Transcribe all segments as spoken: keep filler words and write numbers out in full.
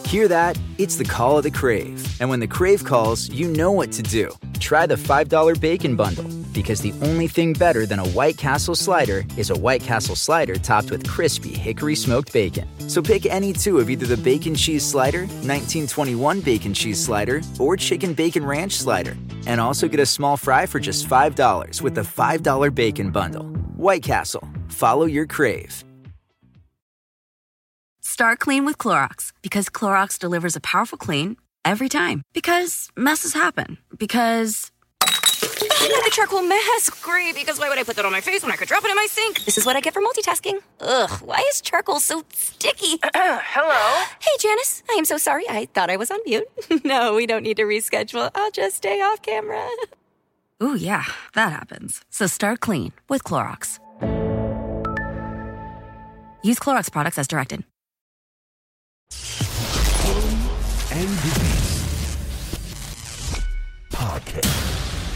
Hear that? It's the call of the Crave. And when the Crave calls, you know what to do. Try the five dollar Bacon Bundle. Because the only thing better than a White Castle slider is a White Castle slider topped with crispy hickory smoked bacon. So pick any two of either the Bacon Cheese Slider, nineteen twenty-one Bacon Cheese Slider, or Chicken Bacon Ranch Slider. And also get a small fry for just five dollars with the five dollar Bacon Bundle. White Castle. Follow your Crave. Start clean with Clorox because Clorox delivers a powerful clean every time. Because messes happen. Because I got a charcoal mask. Great, because why would I put that on my face when I could drop it in my sink? This is what I get for multitasking. Ugh, why is charcoal so sticky? Hello? Hey, Janice. I am so sorry. I thought I was on mute. No, we don't need to reschedule. I'll just stay off camera. Ooh, yeah, that happens. So start clean with Clorox. Use Clorox products as directed. And Denise Podcast.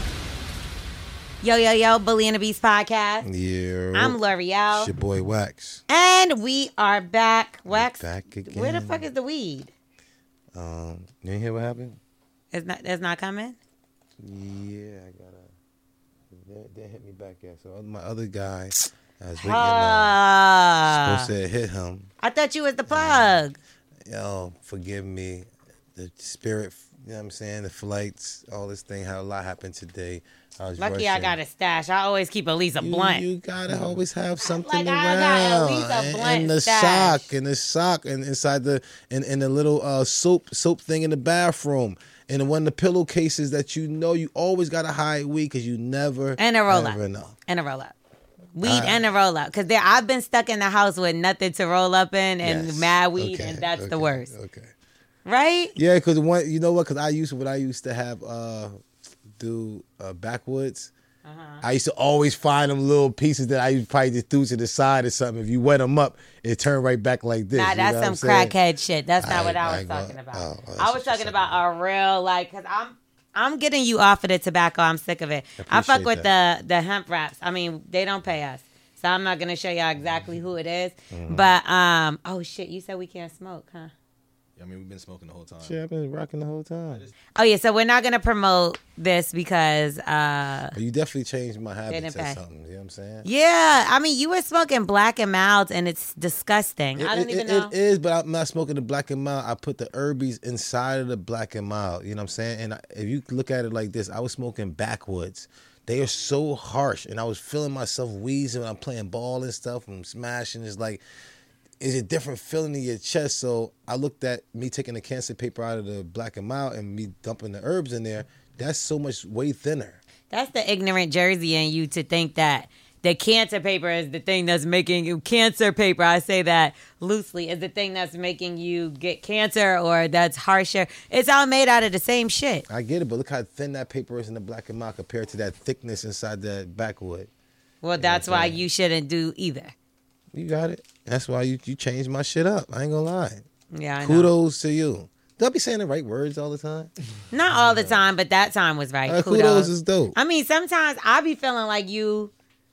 Yo, yo, yo, Bully and the Beast podcast. Yeah. I'm L'Oreal. It's your boy Wax. And we are back. Wax. We're back again. Where the fuck is the weed? Um, you didn't hear what happened? It's not. It's not coming. Yeah, I gotta. They, they hit me back yet. So my other guy, I was waiting. Ah. Uh, supposed to hit him. I thought you was the plug. Yo, forgive me. The spirit, you know what I'm saying? The flights, all this thing. How a lot happened today. I was Lucky rushing. I got a stash. I always keep at least a You, blunt. you gotta always have something Like, I around. got at least a and, blunt and the stash. sock, and the sock, and inside the, and, and the little uh, soap soap thing in the bathroom, and one of the pillowcases that you know you always gotta hide weed because you never And a roll ever up. know. And a roll up. Weed Uh, and a roll up. Because I've been stuck in the house with nothing to roll up in and Yes. mad weed, Okay, and that's the okay, worst. Okay. Right? Yeah, because one, you know what? Because I used what I used to have uh, do uh, backwoods. Uh-huh. I used to always find them little pieces that I used to probably just threw to the side or something. If you wet them up, it turned right back like this. Nah, you that's know what I'm some saying? crackhead shit. That's not I- what I I was ain't talking gonna- about. oh, that's I what was you're talking talking about a real, like, because I'm I'm getting you off of the tobacco. I'm sick of it. I, fuck appreciate with the, the hemp wraps. I mean, they don't pay us. So I'm not going to show y'all exactly who it is. Mm-hmm. But, um, oh, shit, you said we can't smoke, huh? I mean, we've been smoking the whole time. Shit, I've been rocking the whole time. Oh, yeah, so we're not going to promote this because, uh, But you definitely changed my habits didn't or pay. something. You know what I'm saying? yeah, I mean, you were smoking Black and Mild, and it's disgusting. It, I don't it- even it- know. It is, but I'm not smoking the Black and Mild. I put the herbies inside of the Black and Mild. You know what I'm saying? And I, if you look at it like this, I was smoking backwoods. They are so harsh, and I was feeling myself wheezing when I'm playing ball and stuff and smashing. It's like, it's a different feeling in your chest. So I looked at me taking the cancer paper out of the Black and Mild and me dumping the herbs in there. That's so much way thinner. That's the ignorant Jersey in you to think that the cancer paper is the thing that's making you cancer paper. I say that loosely is the thing that's making you get cancer or that's harsher. It's all made out of the same shit. I get it, but look how thin that paper is in the Black and Mild compared to that thickness inside that backwood. Well, that's why saying? you shouldn't do either. You got it. That's why you, you changed my shit up. I ain't gonna lie. Yeah, I know. Kudos to you. Do I be saying the right words all the time? Not all the time, but that time was right. Uh, kudos. kudos is dope. I mean, sometimes I be feeling like you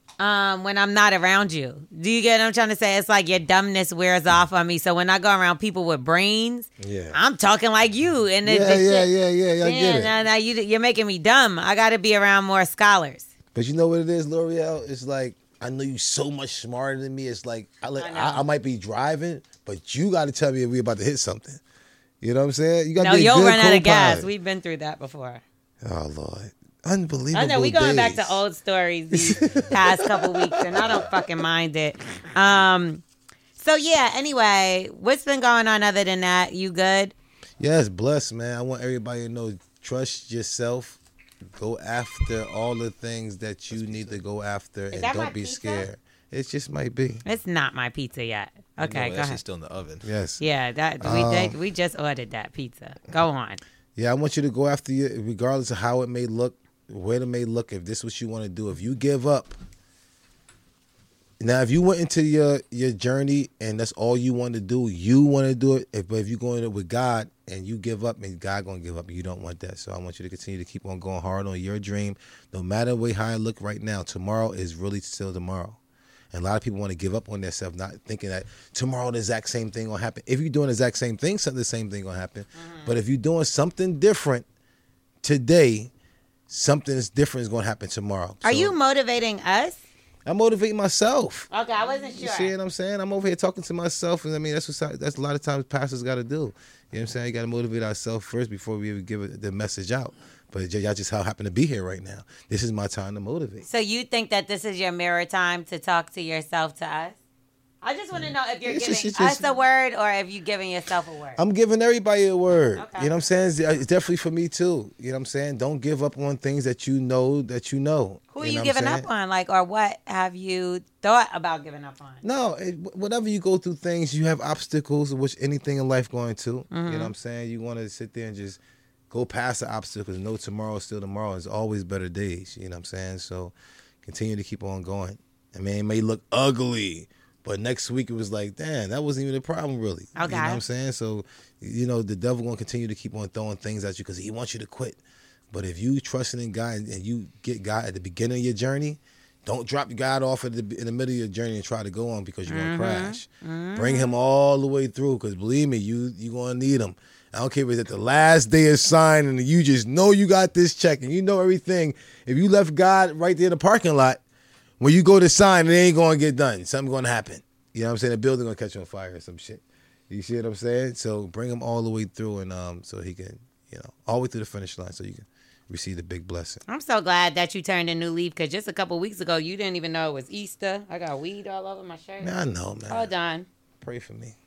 um, when I'm not around you. Do you get what I'm trying to say? It's like your dumbness wears off on me. So when I go around people with brains, Yeah. I'm talking like you. And the, Yeah, the yeah, shit, yeah, yeah, yeah, I get it. Nah, nah, you, you're making me dumb. I got to be around more scholars. But you know what it is, L'Oreal? It's like, I know you so much smarter than me. It's like, I, let, I know. I, I might be driving, but you got to tell me if we about to hit something. You know what I'm saying? You got to No, be a you'll good run out of gas. co-pilot. We've been through that before. Oh, Lord. Unbelievable I know we going back days. to old stories these past couple weeks, and I don't fucking mind it. Um, so yeah. Anyway, what's been going on other than that? You good? Yes, blessed, man. I want everybody to know, trust yourself. Go after all the things that you need to go after, and that my don't be pizza? scared. It just might be. It's not my pizza yet. Okay, no, go that ahead. shit's still in the oven. Yes. Yeah, that we Um, did, we just ordered that pizza. Go on. Yeah, I want you to go after you, regardless of how it may look, where it may look. If this is what you want to do, if you give up. Now, if you went into your your journey and that's all you want to do, you want to do it. If, but if you go in it with God and you give up, and God gonna give up, you don't want that. So I want you to continue to keep on going hard on your dream, no matter way how I look right now. Tomorrow is really still tomorrow, And a lot of people want to give up on themselves, not thinking that tomorrow the exact same thing will happen. If you're doing the exact same thing, something the same thing will happen. Mm-hmm. But if you're doing something different today, something is different is going to happen tomorrow. Are so, you motivating us? I'm motivating myself. Okay, I wasn't sure. You see what I'm saying? I'm over here talking to myself, and I mean that's what that's a lot of times pastors got to do. You know what I'm saying? You got to motivate ourselves first before we even give it, the message out. But y'all just how happen to be here right now. This is my time to motivate. So you think that this is your mirror time to talk to yourself to us? I just want to know if you're It's giving just- it's just- us a word or if you're giving yourself a word. I'm giving everybody a word. Okay. You know what I'm saying? It's, it's definitely for me too. You know what I'm saying? Don't give up on things that you know that you know. Who are you you know giving what I'm up on? Like, or what have you thought about giving up on? No, it, whenever you go through things, you have obstacles, which anything in life going to. Mm-hmm. You know what I'm saying? You want to sit there and just go past the obstacles. No tomorrow is still tomorrow. There's always better days. You know what I'm saying? So continue to keep on going. I mean, it may look ugly, but next week it was like, damn, that wasn't even a problem really. Okay. You know what I'm saying? So, you know, the devil going to continue to keep on throwing things at you because he wants you to quit. But if you trusting in God and you get God at the beginning of your journey, don't drop God off at the, in the middle of your journey and try to go on because you're going to Mm-hmm. crash. Mm-hmm. Bring him all the way through because believe me, you, you're going to need him. I don't care if it's at the last day of signing and you just know you got this check and you know everything. If you left God right there in the parking lot, when you go to sign, it ain't going to get done. Something's going to happen. You know what I'm saying? The building going to catch on fire or some shit. You see what I'm saying? So bring him all the way through and um, so he can, you know, all the way through the finish line so you can receive the big blessing. I'm so glad that you turned a new leaf because just a couple weeks ago, you didn't even know it was Easter. I got weed all over my shirt. Man, I know, man. Hold on. Pray for me.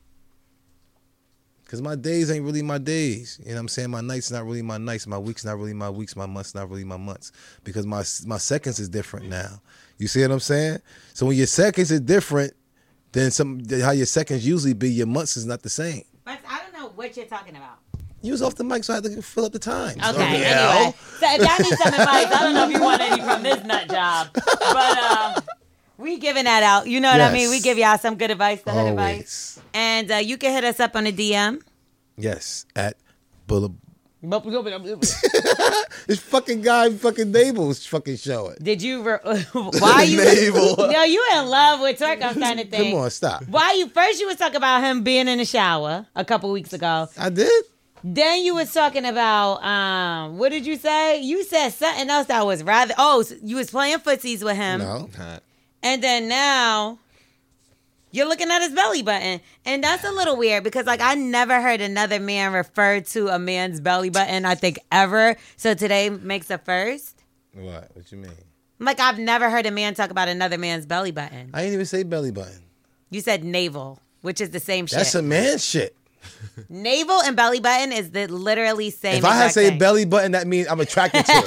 Because my days ain't really my days. You know what I'm saying? My nights not really my nights. My weeks not really my weeks. My months not really my months. Because my my seconds is different now. You see what I'm saying? So when your seconds is different, then some how your seconds usually be, your months is not the same. But I don't know what you're talking about. You was off the mic, so I had to fill up the time. Okay, So, anyway. yeah. So if y'all need some advice, I don't know if you want any from this nut job. But uh, we giving that out. You know what I mean? Yes. We give y'all some good advice, the hood advice. Always. And uh, you can hit us up on the D M. Yes, at Bullet. This fucking guy, fucking Nable's fucking showing. Did you? Re- Why are you? Navel. No, you in love with twerk. I'm starting to think. Come on, stop. Why you first? You was talking about him being in the shower a couple weeks ago. I did? Then you was talking about um, what did you say? You said something else that was rather. Oh, so you was playing footsies with him. No. And then now you're looking at his belly button. And that's a little weird because, like, I never heard another man refer to a man's belly button, I think, ever. So today makes a first. What? What you mean? Like, I've never heard a man talk about another man's belly button. I ain't even say belly button. You said navel, which is the same shit. That's a man shit. Navel and belly button is the literally same If I had to exact say thing. belly button, that means I'm attracted to it.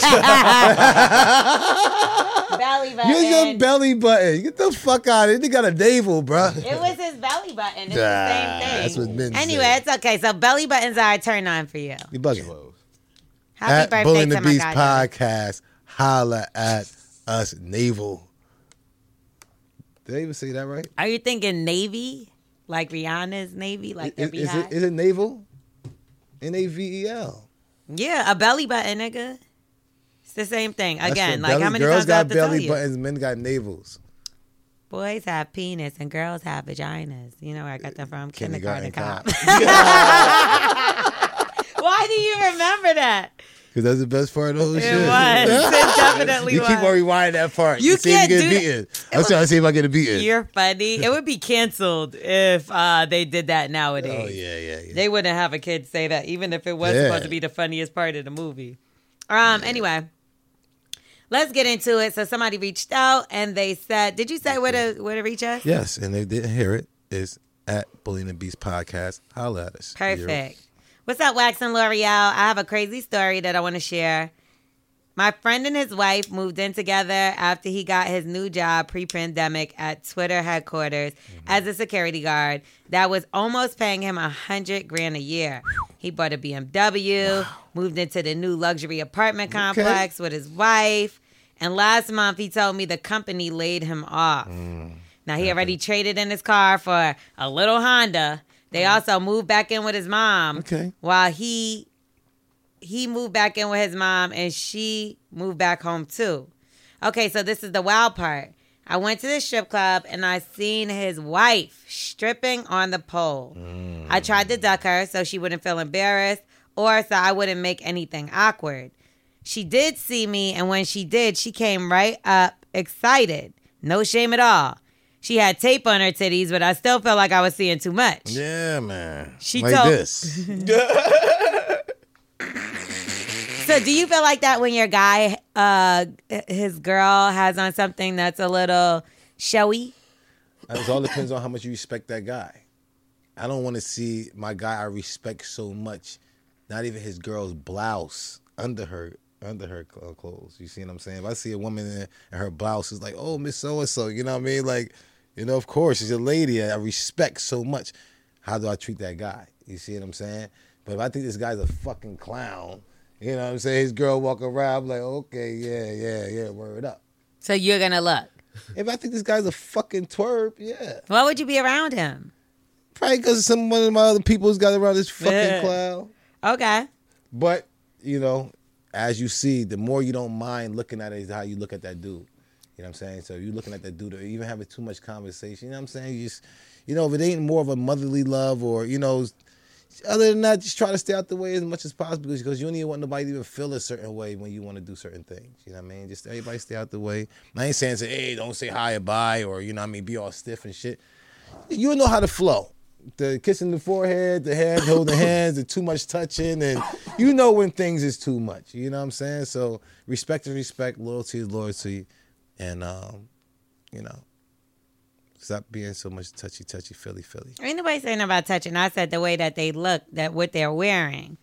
belly button. Use your belly button. Get the fuck out of it. They got a navel, bruh. It was his belly button. It's Nah, the same thing. that's what men Anyway, say. it's okay. So belly buttons are a turn on for you. You bugging. Happy At birthday Bully and to the my Beast guy. podcast, holla at us, navel. Did I even say that right? Are you thinking Navy? Like Rihanna's Navy? Like Is, the is beehive? it, is it navel? N A V E L. Yeah, a belly button, nigga. It's the same thing. That's Again, what like belly- how many girls times do I have got to tell belly you? buttons, men got navels. Boys have penis and girls have vaginas. You know where I got that from? Kindergarten Kindergarten, Cop. Cop. Why do you remember that? Because that's the best part of the whole It shit. was. It definitely You was. keep on rewinding that part. You see if can't you do get beaten. I'm trying to see if I get a beaten. You're funny. It would be canceled if uh, they did that nowadays. Oh, yeah, yeah, yeah. They wouldn't have a kid say that, even if it was Yeah. supposed to be the funniest part of the movie. Um. Anyway, let's get into it. So somebody reached out and they said, "Did you say where to where to reach us?" Yes, and they didn't hear it. It's at Bully and the Beast podcast. Holla at us. Perfect. What's up, Wax and L'Oreal? I have a crazy story that I want to share. My friend and his wife moved in together after he got his new job pre-pandemic at Twitter headquarters mm-hmm. as a security guard that was almost paying him a hundred grand a year. He bought a B M W, wow. moved into the new luxury apartment complex okay. with his wife, and last month he told me the company laid him off. Mm, now he already traded in his car for a little Honda. They also moved back in with his mom okay. while he he moved back in with his mom and she moved back home too. Okay, so this is the wild part. I went to the strip club and I seen his wife stripping on the pole. Mm. I tried to duck her so she wouldn't feel embarrassed or so I wouldn't make anything awkward. She did see me, and when she did, she came right up excited. No shame at all. She had tape on her titties, but I still felt like I was seeing too much. Yeah, man. She like told- this. So do you feel like that when your guy, uh, his girl has on something that's a little showy? It all depends on how much you respect that guy. I don't want to see my guy I respect so much, not even his girl's blouse under her under her clothes. You see what I'm saying? If I see a woman in, in her blouse, it's like, oh, Miss So-and-so, you know what I mean? Like, you know, of course, she's a lady I respect so much. How do I treat that guy? You see what I'm saying? But if I think this guy's a fucking clown, you know what I'm saying? His girl walk around, I'm like, okay, yeah, yeah, yeah, word up. So you're going to look? If I think this guy's a fucking twerp, yeah. Why would you be around him? Probably because some one of my other people's got around this fucking Yeah. clown. Okay. But, you know, as you see, the more you don't mind looking at it is how you look at that dude. You know what I'm saying? So if you're looking at that dude or even having too much conversation, you know what I'm saying? You just, you know, if it ain't more of a motherly love or, you know, other than that, just try to stay out the way as much as possible because you don't even want nobody to even feel a certain way when you want to do certain things. You know what I mean? Just everybody stay out the way. I ain't saying, say, hey, don't say hi or bye or, you know what I mean, be all stiff and shit. You know how to flow. The kissing the forehead, the head, holding hands, the too much touching, and you know when things is too much. You know what I'm saying? So respect is respect, loyalty is loyalty, and um, you know, stop being so much touchy, touchy, filly, filly. Ain't nobody saying about touching. I said the way that they look, that what they're wearing.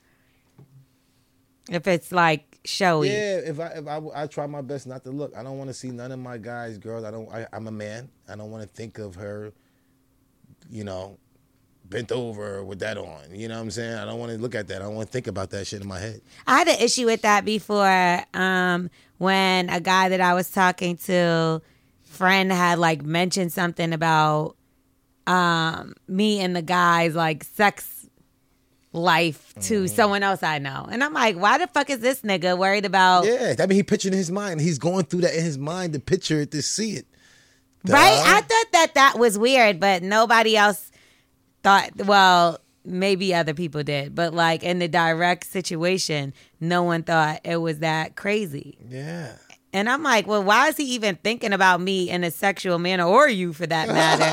If it's like showy. Yeah, if I if I, I try my best not to look. I don't want to see none of my guys, girls. I don't. I, I'm a man. I don't want to think of her, you know, bent over with that on. You know what I'm saying? I don't want to look at that. I don't want to think about that shit in my head. I had an issue with that before um, when a guy that I was talking to, friend had like mentioned something about um, me and the guy's like sex life to Mm-hmm. someone else I know. And I'm like, why the fuck is this nigga worried about... Yeah, that mean he pictured in his mind. He's going through that in his mind to picture it, to see it. Duh. Right? I thought that that was weird, but nobody else thought, well, maybe other people did, but like in the direct situation, no one thought it was that crazy. Yeah. And I'm like, well, why is he even thinking about me in a sexual manner, or you for that matter?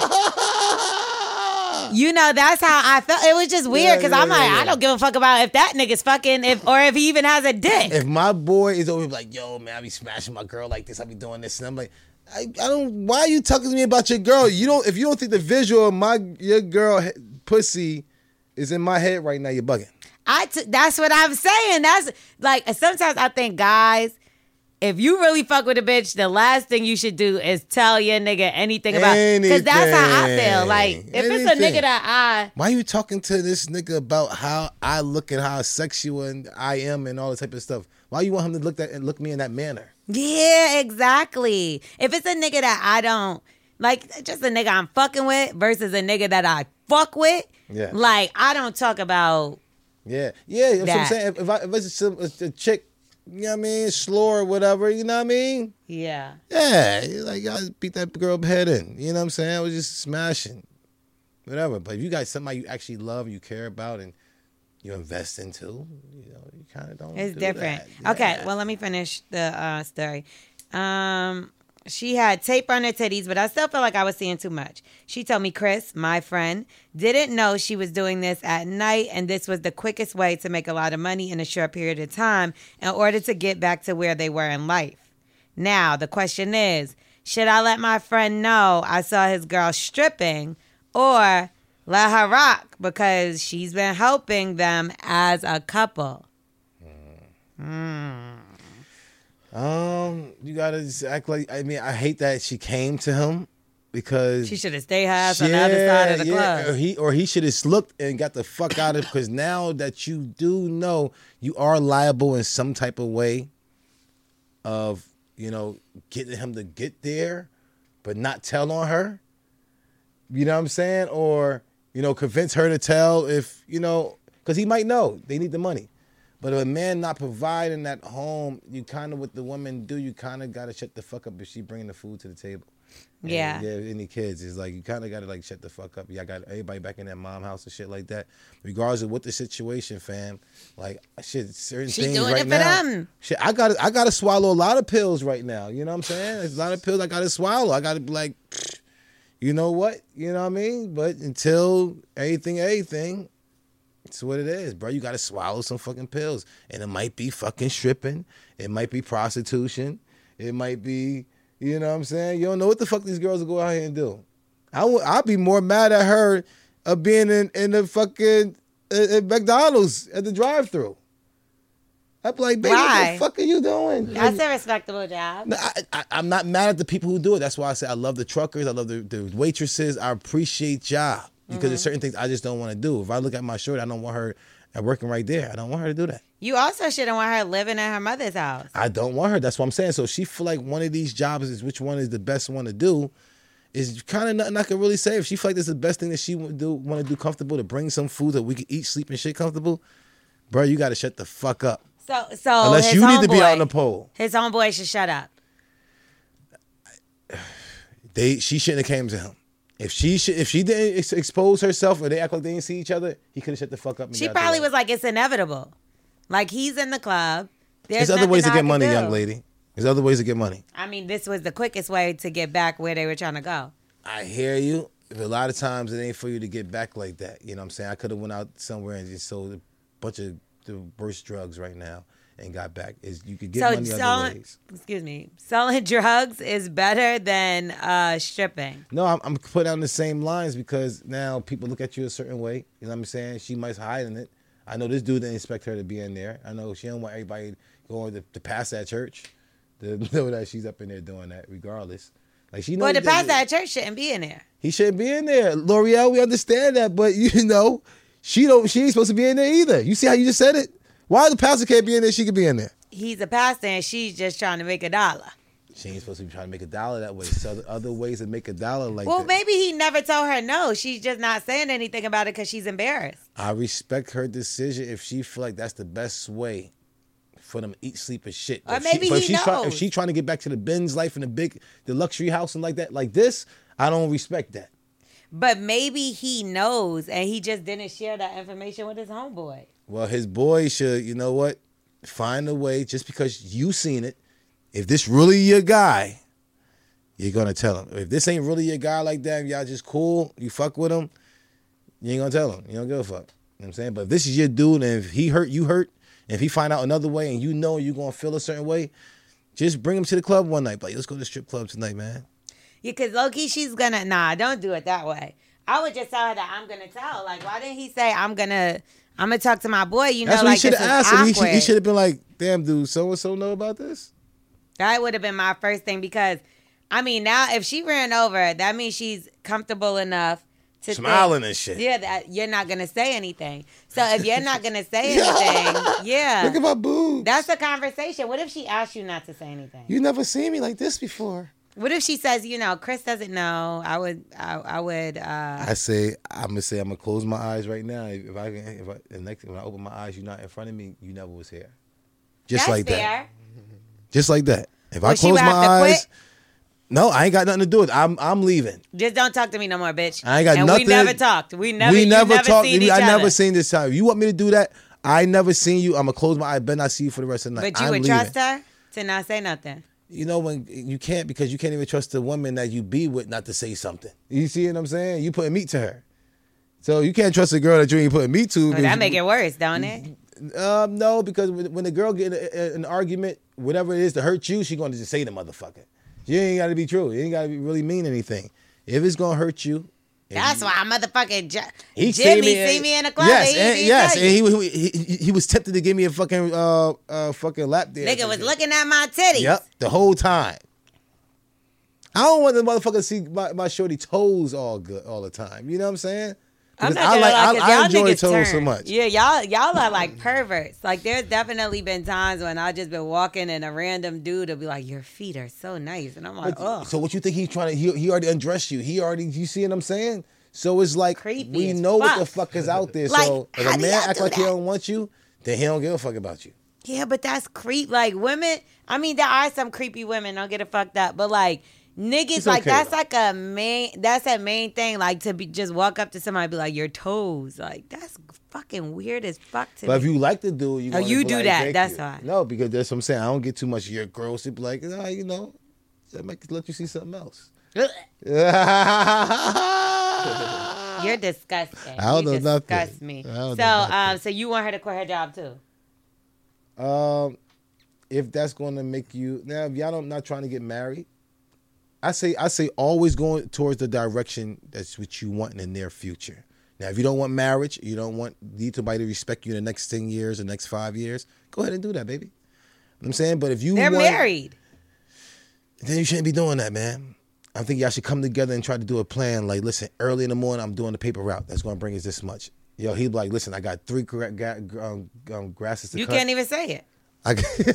You know, that's how I felt. It was just weird because Yeah, yeah, I'm like, yeah, yeah. I don't give a fuck about if that nigga's fucking, if or if he even has a dick. If my boy is over like, yo, man, I be smashing my girl like this, I be doing this, and I'm like, I, I don't. Why are you talking to me about your girl? You don't. If you don't think the visual of my your girl he- pussy is in my head right now, you're bugging. I t- that's what I'm saying. That's like sometimes I think guys, if you really fuck with a bitch, the last thing you should do is tell your nigga anything about, because that's how I feel. Like if it's a Anything. nigga that I Why are you talking to this nigga about how I look and how sexual and I am and all this type of stuff? Why you want him to look that and look me in that manner? yeah, exactly. If it's a nigga that I don't like, just a nigga I'm fucking with versus a nigga that I fuck with, Yeah. like I don't talk about. Yeah, yeah. That's what I'm That. saying. If, if, I, if it's a, it's a chick, you know what I mean, slur or whatever, you know what I mean? Yeah. Yeah, like I beat that girl head in. You know what I'm saying? I was just smashing, whatever. But if you got somebody you actually love, you care about, and you invest into, you know, you kind of don't. It's do different. that. Okay, Yeah. well, let me finish the uh, story. Um, she had tape on her titties, but I still felt like I was seeing too much. She told me Chris, my friend, didn't know she was doing this at night, and this was the quickest way to make a lot of money in a short period of time in order to get back to where they were in life. Now, the question is, should I let my friend know I saw his girl stripping, or let her rock because she's been helping them as a couple? Um, you gotta just act like. I mean, I hate that she came to him because She should have stayed her ass on the other side of the yeah, club. Or he or he should have looked and got the fuck out of it, because now that you do know you are liable in some type of way of, you know, getting him to get there, but not tell on her. You know what I'm saying? Or, you know, convince her to tell if, you know, because he might know they need the money. But if a man not providing that home, you kind of, what the woman do, you kind of got to shut the fuck up if she bringing the food to the table. And, Yeah. yeah. Any kids, it's like you kind of got to like shut the fuck up. Yeah, I got everybody back in that mom house and shit like that. Regardless of what the situation, fam. Like shit, certain She things doing right it for now. them. Shit, I got I got to swallow a lot of pills right now. You know what I'm saying? There's a lot of pills I got to swallow. I got to be like, you know what? You know what I mean? But until anything, anything. It's what it is, bro. You got to swallow some fucking pills. And it might be fucking stripping. It might be prostitution. It might be, you know what I'm saying? You don't know what the fuck these girls will go out here and do. I would, I'd be more mad at her of being in, in the fucking uh, at McDonald's at the drive-thru. I'd be like, baby, Why? what the fuck are you doing? That's a respectable job. No, I, I, I'm not mad at the people who do it. That's why I say I love the truckers. I love the, the waitresses. I appreciate y'all. Because Mm-hmm. there's certain things I just don't want to do. If I look at my shirt, I don't want her working right there. I don't want her to do that. You also shouldn't want her living at her mother's house. I don't want her. That's what I'm saying. So if she feel like one of these jobs is which one is the best one to do, is kind of nothing I can really say. If she feel like this is the best thing that she would do, want to do comfortable, to bring some food that we can eat, sleep, and shit comfortable, bro, you got to shut the fuck up. So, so Unless his you need to be homeboy- out on the pole. His homeboy should shut up. They she shouldn't have came to him. If she should, if she didn't ex- expose herself or they act like they didn't see each other, he could have shut the fuck up. And She got the probably way. was like, it's inevitable. Like, he's in the club. There's, There's other ways to nothing I get can money, do. young lady. There's other ways to get money. I mean, this was the quickest way to get back where they were trying to go. I hear you. But a lot of times it ain't for you to get back like that. You know what I'm saying? I could have went out somewhere and just sold a bunch of the worst drugs right now and got back. Is you could get So money other selling, ways. excuse me, selling drugs is better than uh, stripping. No, I'm, I'm putting on the same lines because now people look at you a certain way. You know what I'm saying? She might hide in it. I know this dude didn't expect her to be in there. I know she don't want everybody going to, to pass that church to know that she's up in there doing that regardless. Like she knows Well, the that- pastor at church shouldn't be in there. He shouldn't be in there. L'Oreal, we understand that, but you know, she don't she ain't supposed to be in there either. You see how you just said it? Why the pastor can't be in there, she could be in there? He's a pastor and she's just trying to make a dollar. She ain't supposed to be trying to make a dollar that way. So other- other ways to make a dollar like Well, that. maybe he never told her no. She's just not saying anything about it because she's embarrassed. I respect her decision if she feel like that's the best way for them to eat, sleep, and shit. Or If maybe she, but he if she's try- if knows. she trying to get back to the Benz life and the big, the luxury house and like that, like this, I don't respect that. But maybe he knows and he just didn't share that information with his homeboy. Well, his boy should, you know what, find a way. Just because you seen it, if this really your guy, you're gonna tell him. If this ain't really your guy like that, y'all just cool, you fuck with him, you ain't gonna tell him. You don't give a fuck. You know what I'm saying? But if this is your dude, and if he hurt, you hurt. And if he find out another way, and you know you're gonna feel a certain way, just bring him to the club one night. Like, let's go to the strip club tonight, man. Yeah, because low-key, she's gonna, nah, don't do it that way. I would just tell her that I'm gonna tell. Like, why didn't he say, I'm gonna, I'm gonna talk to my boy, you know, That's what like, he should this have is asked him. He awkward. should, he should have been like, damn, dude, so-and-so know about this? That would have been my first thing because, I mean, now if she ran over, that means she's comfortable enough to Smiling think, and shit. Yeah, that you're not gonna say anything. So if you're not gonna say anything, yeah, Look at my boobs. that's a conversation. What if she asked you not to say anything? You never seen me like this before. What if she says, you know, Chris doesn't know? I would, I, I would. uh I say, I'm gonna say, I'm gonna close my eyes right now. If I can, if I, the next, when I open my eyes, you're not in front of me. You never was here. Just That's like that. fair. Just like that. If Well, I she close would my have to eyes, quit? no, I ain't got nothing to do with it. I'm, I'm leaving. Just don't talk to me no more, bitch. I ain't got and nothing. we never talked. We never. we you never, never talked. Seen each I never other. seen this time. If you want me to do that, I never seen you. I'm gonna close my eye. I better not see you for the rest of the night. But you I'm would leaving. trust her to not say nothing. You know when you can't because you can't even trust the woman that you be with not to say something. You see what I'm saying? You putting meat to her, so you can't trust a girl that you ain't putting meat to. Well, that make it worse, don't it? Um, no, because when when the girl get in a, an argument, whatever it is to hurt you, she going to just say the motherfucker. You ain't got to be true. You ain't got to really mean anything. If it's going to hurt you. That's why motherfucking J- He Jimmy see me, see me in the club. Yes, he, and, he yes, tell and you. he, he he he was tempted to give me a fucking uh uh fucking lap dance. Nigga was looking at my titties. Yep, the whole time. I don't want the motherfucker to see my, my shorty toes all good all the time. You know what I'm saying? I'm Because not I gonna like lie, 'cause I, I y'all enjoy niggas toes so turn. much. Yeah, y'all y'all are like perverts. Like there's definitely been times when I just been walking and a random dude will be like, "Your feet are so nice," and I'm like, But- "Oh." So what you think he's trying to? He, he already undressed you. He already. You see what I'm saying? So it's like Creepy we as know what the fuck. fuck is out there. Like, so if how a do man y'all act do like he that? don't want you, then he don't give a fuck about you. Yeah, but that's creep. Like women, I mean, there are some creepy women. Don't get it fucked up, but like Niggas, It's like, okay, that's though. like a main, that's a main thing. Like, to be just walk up to somebody and be like, your toes. Like, that's fucking weird as fuck to But me. if you like to do it, you Oh, wanna you be do like, that. thank That's you. why. No, because that's what I'm saying. I don't get too much of your gross. It be like, ah, you know, that make, let you see something else. You're You're disgusting. I don't you know disgust nothing. me. I don't So, know nothing. um, so you want her to quit her job too? Um, if that's going to make you now, if y'all don't not trying to get married, I say I say always going towards the direction that's what you want in the near future. Now, if you don't want marriage, you don't want need somebody to respect you in the next ten years, the next five years, go ahead and do that, baby. You know what I'm saying, but if you They're want, married. then you shouldn't be doing that, man. I think y'all should come together and try to do a plan. Like, listen, early in the morning, I'm doing the paper route. That's going to bring us this much. Yo, he'd be like, listen, I got three gra- gra- um, um, grasses to You cut. can't even say it. I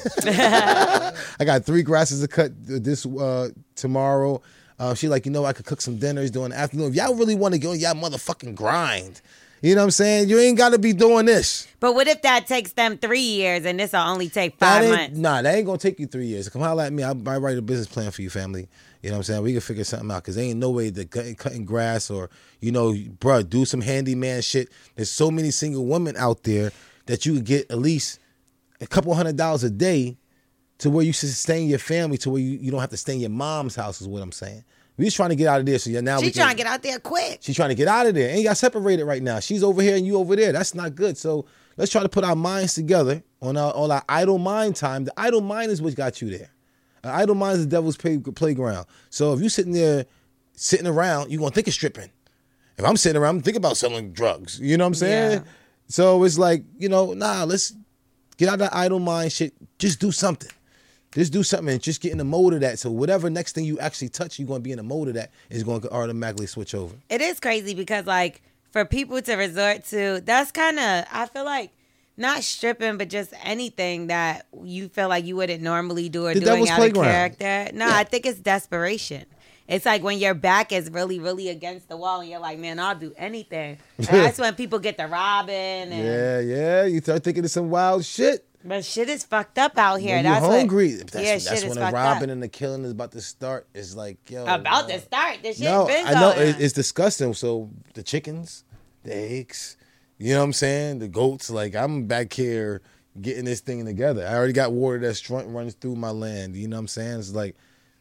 got, I got three grasses to cut this uh, tomorrow. Uh, she like, you know, I could cook some dinners during the afternoon. If y'all really want to go, y'all motherfucking grind. You know what I'm saying? You ain't got to be doing this. But what if that takes them three years and this will only take That five ain't- months? Nah, that ain't going to take you three years. Come holler at me. I, I write a business plan for you, family. You know what I'm saying? We can figure something out because there ain't no way that cutting, cutting grass or, you know, bruh, do some handyman shit. There's so many single women out there that you could get at least a couple hundred dollars a day to where you sustain your family, to where you, you don't have to stay in your mom's house is what I'm saying. We just trying to get out of there. So yeah, now we She's can, trying to get out there quick. She's trying to get out of there. And y'all separated right now. She's over here and you over there. That's not good. So let's try to put our minds together on our, on our idle mind time. The idle mind is what got you there. An idle mind is the devil's play, playground. So if you're sitting there, sitting around, you're going to think of stripping. If I'm sitting around, I'm thinking about selling drugs. You know what I'm saying? Yeah. So it's like, you know, nah, let's get out of that idle mind shit. Just do something. Just do something and just get in the mode of that. So whatever next thing you actually touch, you're going to be in the mode of that is going to automatically switch over. It is crazy because, like, for people to resort to, that's kind of, I feel like, not stripping, but just anything that you feel like you wouldn't normally do or The doing devil's out playground. of character. No, I think it's desperation. It's like when your back is really, really against the wall and you're like, man, I'll do anything. And that's when people get the robbing. And, Yeah, yeah. You start thinking of some wild shit. But shit is fucked up out here. When that's you're hungry. What, that's yeah, that's shit when is the fucked robbing up. and the killing is about to start. It's like, yo. About no. to start. This shit No, been I know. going It, on. it's disgusting. So the chickens, the eggs, you know what I'm saying? The goats. Like, I'm back here getting this thing together. I already got water that's run, runs through my land. You know what I'm saying? It's like,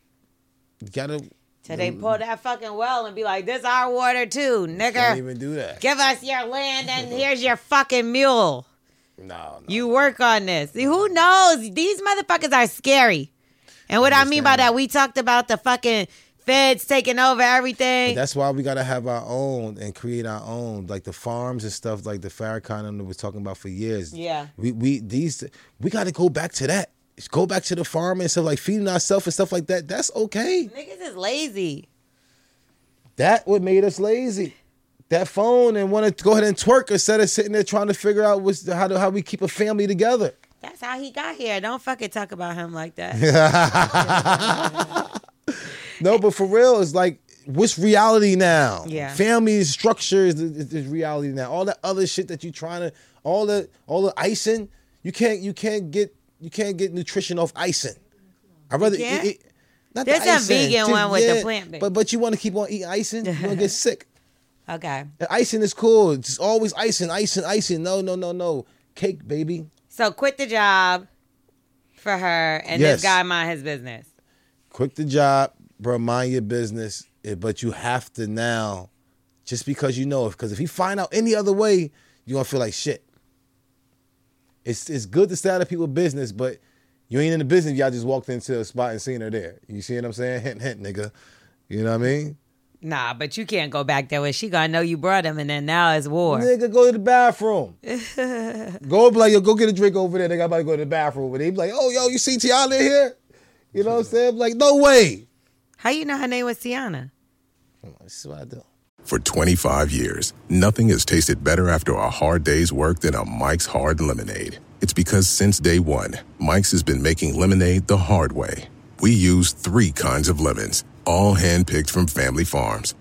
you gotta. So they pull that fucking well and be like, this our water too, nigga. Can't even do that. Give us your land and here's your fucking mule. No, no. You work on this. See, who knows? These motherfuckers are scary. And what I mean by Understand. that, we talked about the fucking feds taking over everything. That's why we gotta have our own and create our own, like the farms and stuff, like the Farrakhan and was talking about for years. Yeah. we we these we gotta go back to that. Go back to the farm and stuff like feeding ourselves and stuff like that. That's okay. Niggas is lazy. That what made us lazy. That phone and want to go ahead and twerk instead of sitting there trying to figure out what's the, how to, how we keep a family together. That's how he got here. Don't fucking talk about him like that. No, but for real, it's like, what's reality now? Yeah. Family structure is, is, is reality now. All that other shit that you trying to, all the all the icing, you can't you can't get you can't get nutrition off icing. I rather You can't? it, it, not There's the a icing, vegan just- one with the yeah, plant-based. But but you want to keep on eating icing, you're gonna get sick. Okay. And icing is cool. It's always icing, icing, icing. No, no, no, no. Cake, baby. So quit the job for her and Yes. this guy mind his business. Quit the job, bro. Mind your business. Eh, But you have to now, just because you know, because if he find out any other way, you're gonna feel like shit. It's it's good to stay out of people's business, but you ain't in the business. Y'all just walked into a spot and seen her there. You see what I'm saying? Hint, hint, nigga. You know what I mean? Nah, but you can't go back there where she gonna know you brought him and then now it's war. Nigga, go to the bathroom. Go be like, yo, go get a drink over there. Nigga, I'm about to go to the bathroom. And they be like, oh, yo, you see Tiana in here? You know what I'm saying? Like, no way. How you know her name was Tiana? This is what I do. For twenty-five years, nothing has tasted better after a hard day's work than a Mike's Hard Lemonade. It's because since day one, Mike's has been making lemonade the hard way. We use three kinds of lemons, all handpicked from family farms.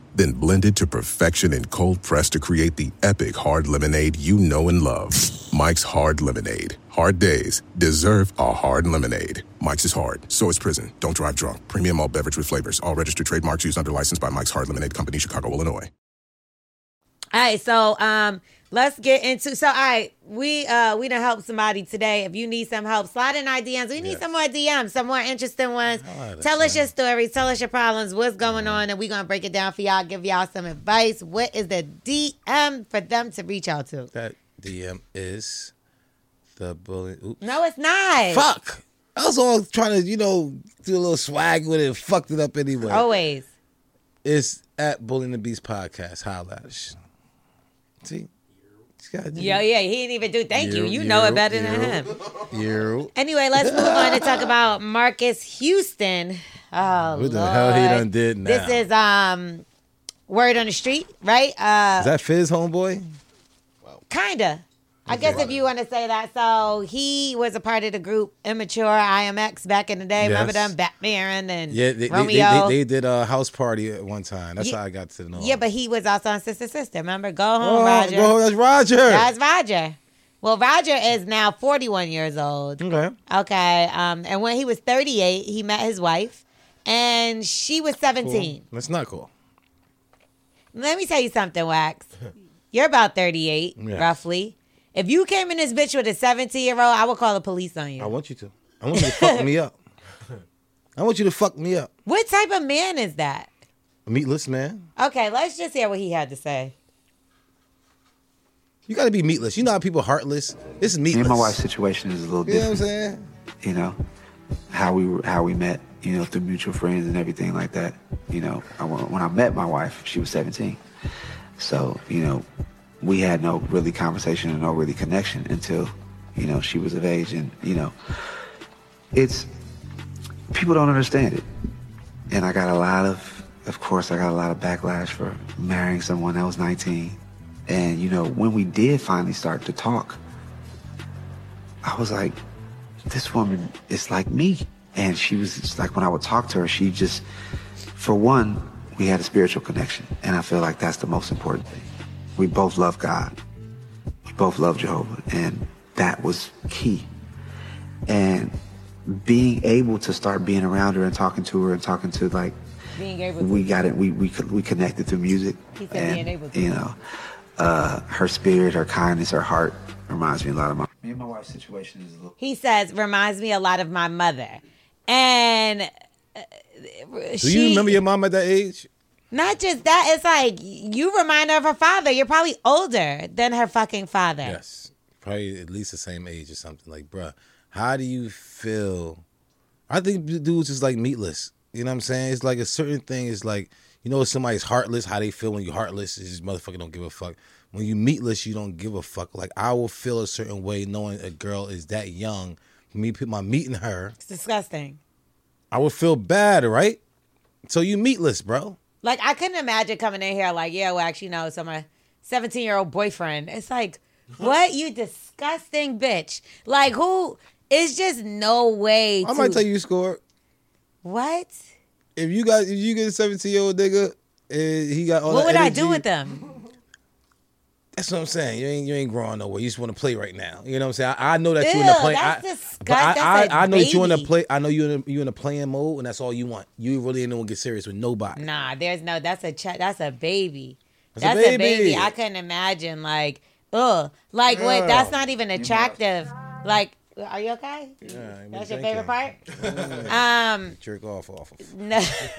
then blended to perfection and cold pressed to create the epic hard lemonade you know and love. Mike's Hard Lemonade. Hard days deserve a hard lemonade. Mike's is hard, so is prison. Don't drive drunk. Premium malt beverage with flavors. All registered trademarks used under license by Mike's Hard Lemonade Company, Chicago, Illinois. All right, so um, let's get into. So, all right, we uh we done help somebody today. If you need some help, slide in our D Ms. We need Yes. some more D Ms, some more interesting ones. like Tell that, us your stories. Tell us your problems. What's going on, and we're gonna break it down for y'all. Give y'all some advice. What is the D M for them to reach out to? That D M is the bully. Oops. No, it's not. Fuck. I was all trying to, you know, do a little swag with it and fucked it up anyway. Always. It's at Bullying the Beast Podcast. Holla at us. See? Yeah, yeah, he didn't even do thank you. Euro, You know it euro, better than euro. him. Euro. Anyway, let's move on to talk about Marcus Houston. Oh, What the Lord. hell he done did now? This is um, Word on the Street, right? Uh, Is that Fizz, homeboy? Kinda. I guess if you want to say that. So he was a part of the group Immature, I M X back in the day. Remember Yes. them? Batman and Yeah, they, they, they, Romeo. they, they did a house party at one time. That's Yeah. how I got to know. yeah, but he was also on Sister Sister. Remember? Go home, oh, Roger. bro, that's Roger. That's Roger. Well, Roger is now forty-one years old. Okay. Okay. Um, and when he was thirty-eight, he met his wife, and she was seventeen. Cool. That's not cool. Let me tell you something, Wax. You're about thirty-eight, Yeah. roughly. If you came in this bitch with a seventeen-year-old, I would call the police on you. I want you to. I want you to fuck me up. I want you to fuck me up. What type of man is that? A meatless man. Okay, let's just hear what he had to say. You got to be meatless. You know how people heartless? This is meatless. Me and my wife's situation is a little You know what I'm different. saying? You know, how we were, how we met, you know, through mutual friends and everything like that. You know, I, when I met my wife, she was seventeen. So, you know, we had no really conversation and no really connection until, you know, she was of age. And, you know, it's, people don't understand it. And I got a lot of, of course, I got a lot of backlash for marrying someone that was nineteen. And, you know, when we did finally start to talk, I was like, this woman is like me. And she was just like, when I would talk to her, she just, for one, we had a spiritual connection. And I feel like that's the most important thing. We both love God. We both love Jehovah. And that was key. And being able to start being around her and talking to her and talking to like, Being able to. we got it, we, we, we connected through music. He said and, being able to. You know, uh, her spirit, her kindness, her heart reminds me a lot of my. Me and my wife's situation is a little. He says, reminds me a lot of my mother. And uh, Do she, you remember your mom at that age? Not just that, it's like, you remind her of her father. You're probably older than her fucking father. Yes. Probably at least the same age or something. Like, bruh, how do you feel? I think the dude's just like meatless. You know what I'm saying? It's like a certain thing is like, you know, if somebody's heartless, how they feel when you're heartless is just motherfucker don't give a fuck. When you meatless, you don't give a fuck. Like, I will feel a certain way knowing a girl is that young. Me put my meat in her. It's disgusting. I would feel bad, right? So you meatless, bro. Like, I couldn't imagine coming in here like, yeah, well, actually, no, so my seventeen-year-old boyfriend. It's like, what? You disgusting bitch. Like, who? It's just no way I to... might tell you, you scored. What? If you got, if you get a seventeen-year-old nigga, and he got all What that would I energy, do with them? That's what I'm saying. You ain't you ain't growing nowhere. You just want to play right now. You know what I'm saying? I, I know that you in Ew, the play. that's I, disgust- but I, that's a I, I know that you in the baby. play. I know you in a, you in a playing mode, and that's all you want. You really ain't gonna get serious with nobody. Nah, there's no, that's a, ch- that's a baby. That's a That's a baby. baby. I couldn't imagine, like, ugh. Like, wait, Yeah. that's not even attractive. Like, are you okay? Yeah, I mean, That's your thank favorite you. part? Um, Jerk off off of. no.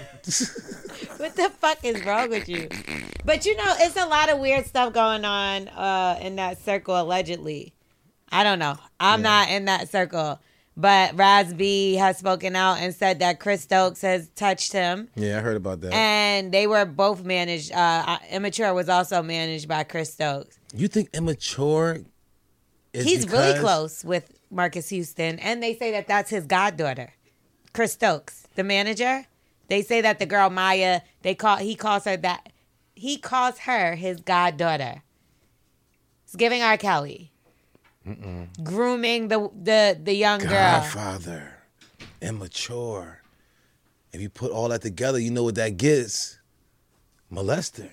What the fuck is wrong with you? But you know, it's a lot of weird stuff going on uh, in that circle, allegedly. I don't know. I'm not in that circle. But Raz B has spoken out and said that Chris Stokes has touched him. Yeah, I heard about that. And they were both managed. Uh, Immature was also managed by Chris Stokes. You think Immature is He's really because- close with Marcus Houston. And they say that that's his goddaughter, Chris Stokes, the manager. They say that the girl Maya, they call he calls her that. He calls her his goddaughter. He's giving R. Kelly. Mm-mm. Grooming the, the, the young girl. Godfather, Immature. If you put all that together, you know what that gets. Molester.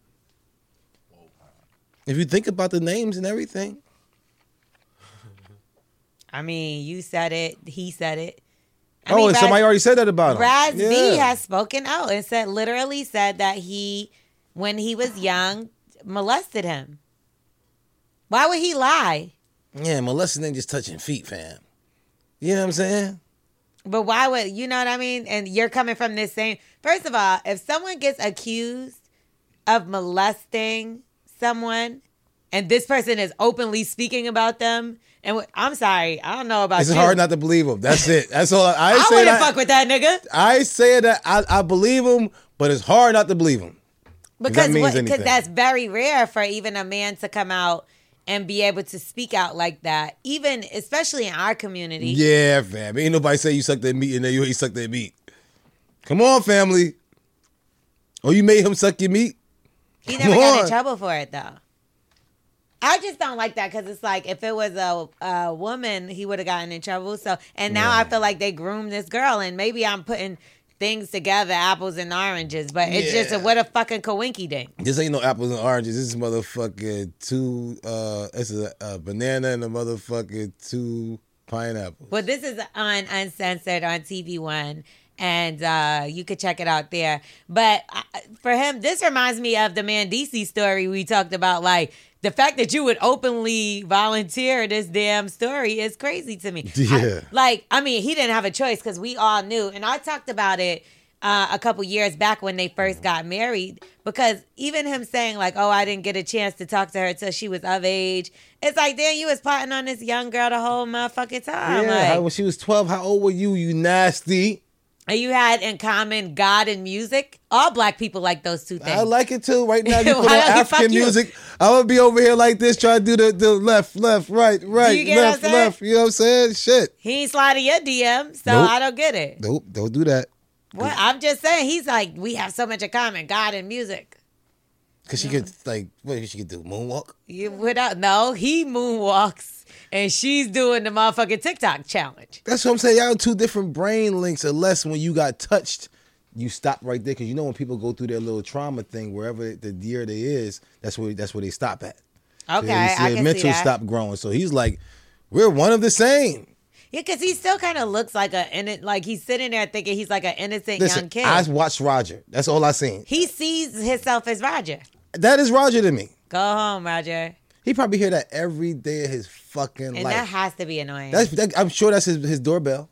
If you think about the names and everything. I mean, you said it. He said it. I oh, mean, and Raz, somebody already said that about him. Raz yeah. B has spoken out and said, literally said that he, when he was young, molested him. Why would he lie? Yeah, molesting ain't just touching feet, fam. You know what I'm saying? But why would, you know what I mean? And you're coming from this same, first of all, if someone gets accused of molesting someone and this person is openly speaking about them, and w- I'm sorry, I don't know about it's you. It's hard not to believe him. That's it. That's all. I, I, I say wouldn't that, fuck with that nigga. I say that I, I believe him, but it's hard not to believe him. Because that means what, anything. that's very rare for even a man to come out and be able to speak out like that, even especially in our community. Yeah, fam. Ain't nobody say you suck that meat and then you ain't suck that meat. Come on, family. Oh, you made him suck your meat? He Come never got in on. trouble for it, though. I just don't like that because it's like if it was a, a woman, he would have gotten in trouble. So, and now Yeah. I feel like they groomed this girl, and maybe I'm putting things together, apples and oranges, but it's just a, Yeah. what a fucking coinky ding. This ain't no apples and oranges. This is motherfucking two, uh, this is a, a banana and a motherfucking two pineapples. Well, this is on Uncensored on T V One, and uh, you could check it out there. But uh, for him, this reminds me of the Mandisi story we talked about. Like, the fact that you would openly volunteer this damn story is crazy to me. Yeah. I, like, I mean, he didn't have a choice because we all knew. And I talked about it uh, a couple years back when they first got married, because even him saying like, oh, I didn't get a chance to talk to her until she was of age. It's like, damn, you was plotting on this young girl the whole motherfucking time. Yeah, like, how- when she was twelve, how old were you, you nasty? and you had in common God and music. All black people like those two things. I like it too. Right now, you put Why on don't you fuck African you? music. I'm going to be over here like this, trying to do the, the left, left, right, right, you get what left, I'm saying? left. You know what I'm saying? Shit. He ain't sliding your D M, so Nope. I don't get it. Nope, don't do that. What? I'm just saying, he's like, we have so much in common, God and music. Because she could, like, what she could do? Moonwalk? You without no, he moonwalks and she's doing the motherfucking TikTok challenge. That's what I'm saying. Y'all have two different brain links, unless when you got touched, you stop right there. Because you know when people go through their little trauma thing, wherever the year they is, that's where that's where they stop at. So Okay, they- so I their can mental see that. stop growing. So he's like, we're one of the same. Yeah, because he still kind of looks like a, and like he's sitting there thinking he's like an innocent Listen, young kid. I watched Roger. That's all I seen. He sees himself as Roger. That is Roger to me. Go home, Roger. He probably hear that every day of his fucking And life. that has to be annoying. That's that, I'm sure that's his, his doorbell.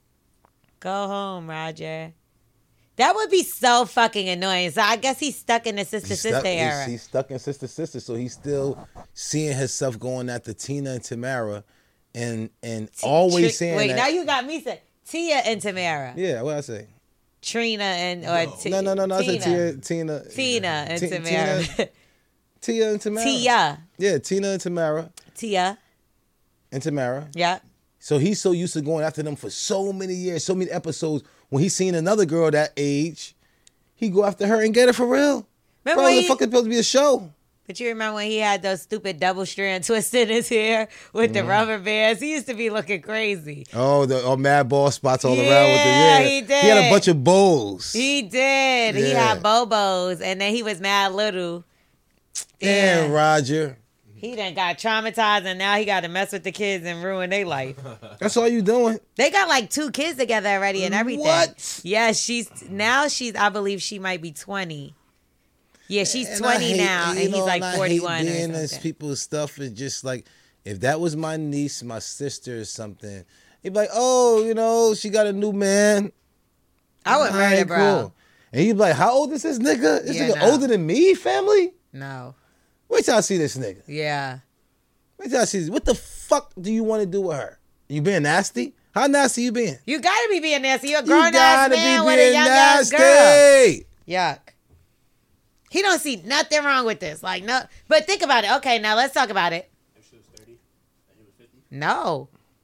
Go home, Roger. That would be so fucking annoying. So I guess he's stuck in the sister He's sister stuck, he's- era. he's stuck in sister sister, so he's still seeing himself going after Tina and Tamara, and and always Tri- saying Wait, that. now you got me saying Tia and Tamara. Yeah, what I say? Trina and or T- No, no, no, no. I Tina. said Tina, Tina, Tina and Ti- Tamara. Tina, Tia and Tamara. Tia. Yeah, Tina and Tamara Tia. and Tamara. Yeah. So he's so used to going after them for so many years, so many episodes. When he's seen another girl that age, he go after her and get her for real. Remember Bro, when the he- fuck is supposed to be a show. But you remember when he had those stupid double strand twists in his hair with the rubber bands? He used to be looking crazy. Oh, the oh, mad ball spots all around with the Yeah, yeah. he He had a did. bunch of bowls. He did. He Yeah. had Bobos, and then he was mad little. Damn, Yeah. Roger. He done got traumatized, and now he got to mess with the kids and ruin their life. That's all you doing. They got like two kids together already and everything. What? Yeah, she's now she's I believe she might be twenty. Yeah, she's And I twenty hate- now, and you he's know, like and I hate forty-one or being this something. people's stuff is just like, if that was my niece, my sister, or something, he'd be like, oh, you know, she got a new man. I would All murder, right, bro. cool. And he'd be like, how old is this nigga? This Yeah, nigga no. older than me, family? No. Wait till I see this nigga. Yeah. Wait till I see this. What the fuck do you want to do with her? You being nasty? How nasty you being? You gotta be being nasty. You're a You grown ass gotta man be with a being young ass girl. nasty. Yuck. He don't see nothing wrong with this. Like no, but think about it. Okay, now let's talk about it. If she was thirty, and he was fifty. No.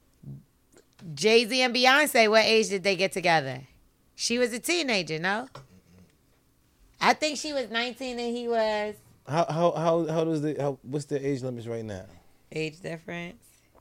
Jay-Z and Beyonce, what age did they get together? She was a teenager, no? I think she was nineteen and he was How how how how does the how, what's the age limits right now? age difference.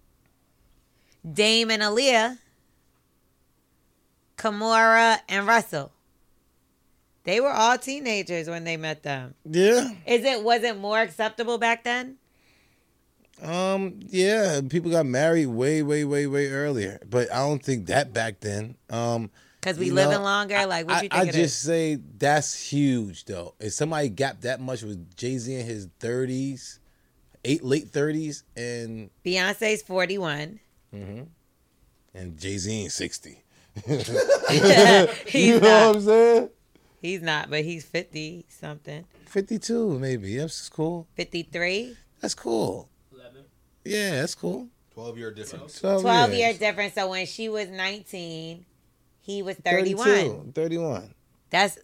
Dame and Aaliyah. Kimora and Russell. They were all teenagers when they met them. Yeah. Is it was it more acceptable back then? Um, yeah, people got married way, way, way, way earlier. But I don't think that back then. Um, Because we you living know, longer? Like, what I, you think I it just is? say that's huge, though. If somebody gapped that much with Jay-Z in his thirties, eight late thirties, and Beyonce's forty-one. mm-hmm, and Jay-Z in sixty. He's You know not. what I'm saying? He's not, but he's fifty something. fifty-two, maybe. Yeah, that's cool. fifty-three? That's cool. eleven. Yeah, that's cool. twelve year difference. twelve, twelve years. years difference. So when she was nineteen, he was thirty-one. thirty-two, thirty-one. That's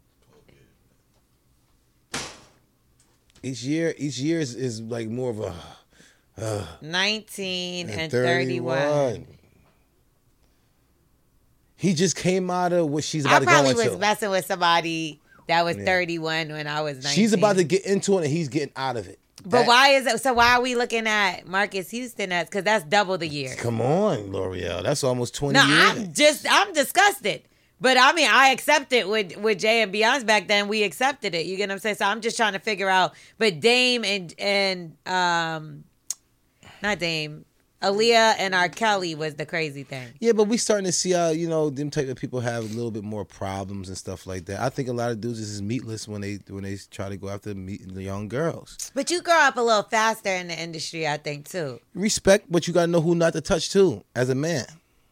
Each year, each year is, is like more of a uh, nineteen and, and thirty-one. thirty-one. He just came out of what she's about I to go probably into. was messing with somebody that was Yeah. thirty-one when I was nineteen. She's about to get into it, and he's getting out of it. But That- why is it? So why are we looking at Marcus Houston as? Because that's double the year. Come on, L'Oreal. That's almost twenty No, years. I'm just I'm disgusted. But I mean, I accept it with with Jay and Beyonce back then. We accepted it. You get what I'm saying? So I'm just trying to figure out. But Dame and and um, not Dame, Aaliyah and R. Kelly was the crazy thing. Yeah, but we starting to see how, you know, them type of people have a little bit more problems and stuff like that. I think a lot of dudes is meatless when they when they try to go after meet the young girls. But you grow up a little faster in the industry, I think, too. Respect, but you gotta know who not to touch too, as a man.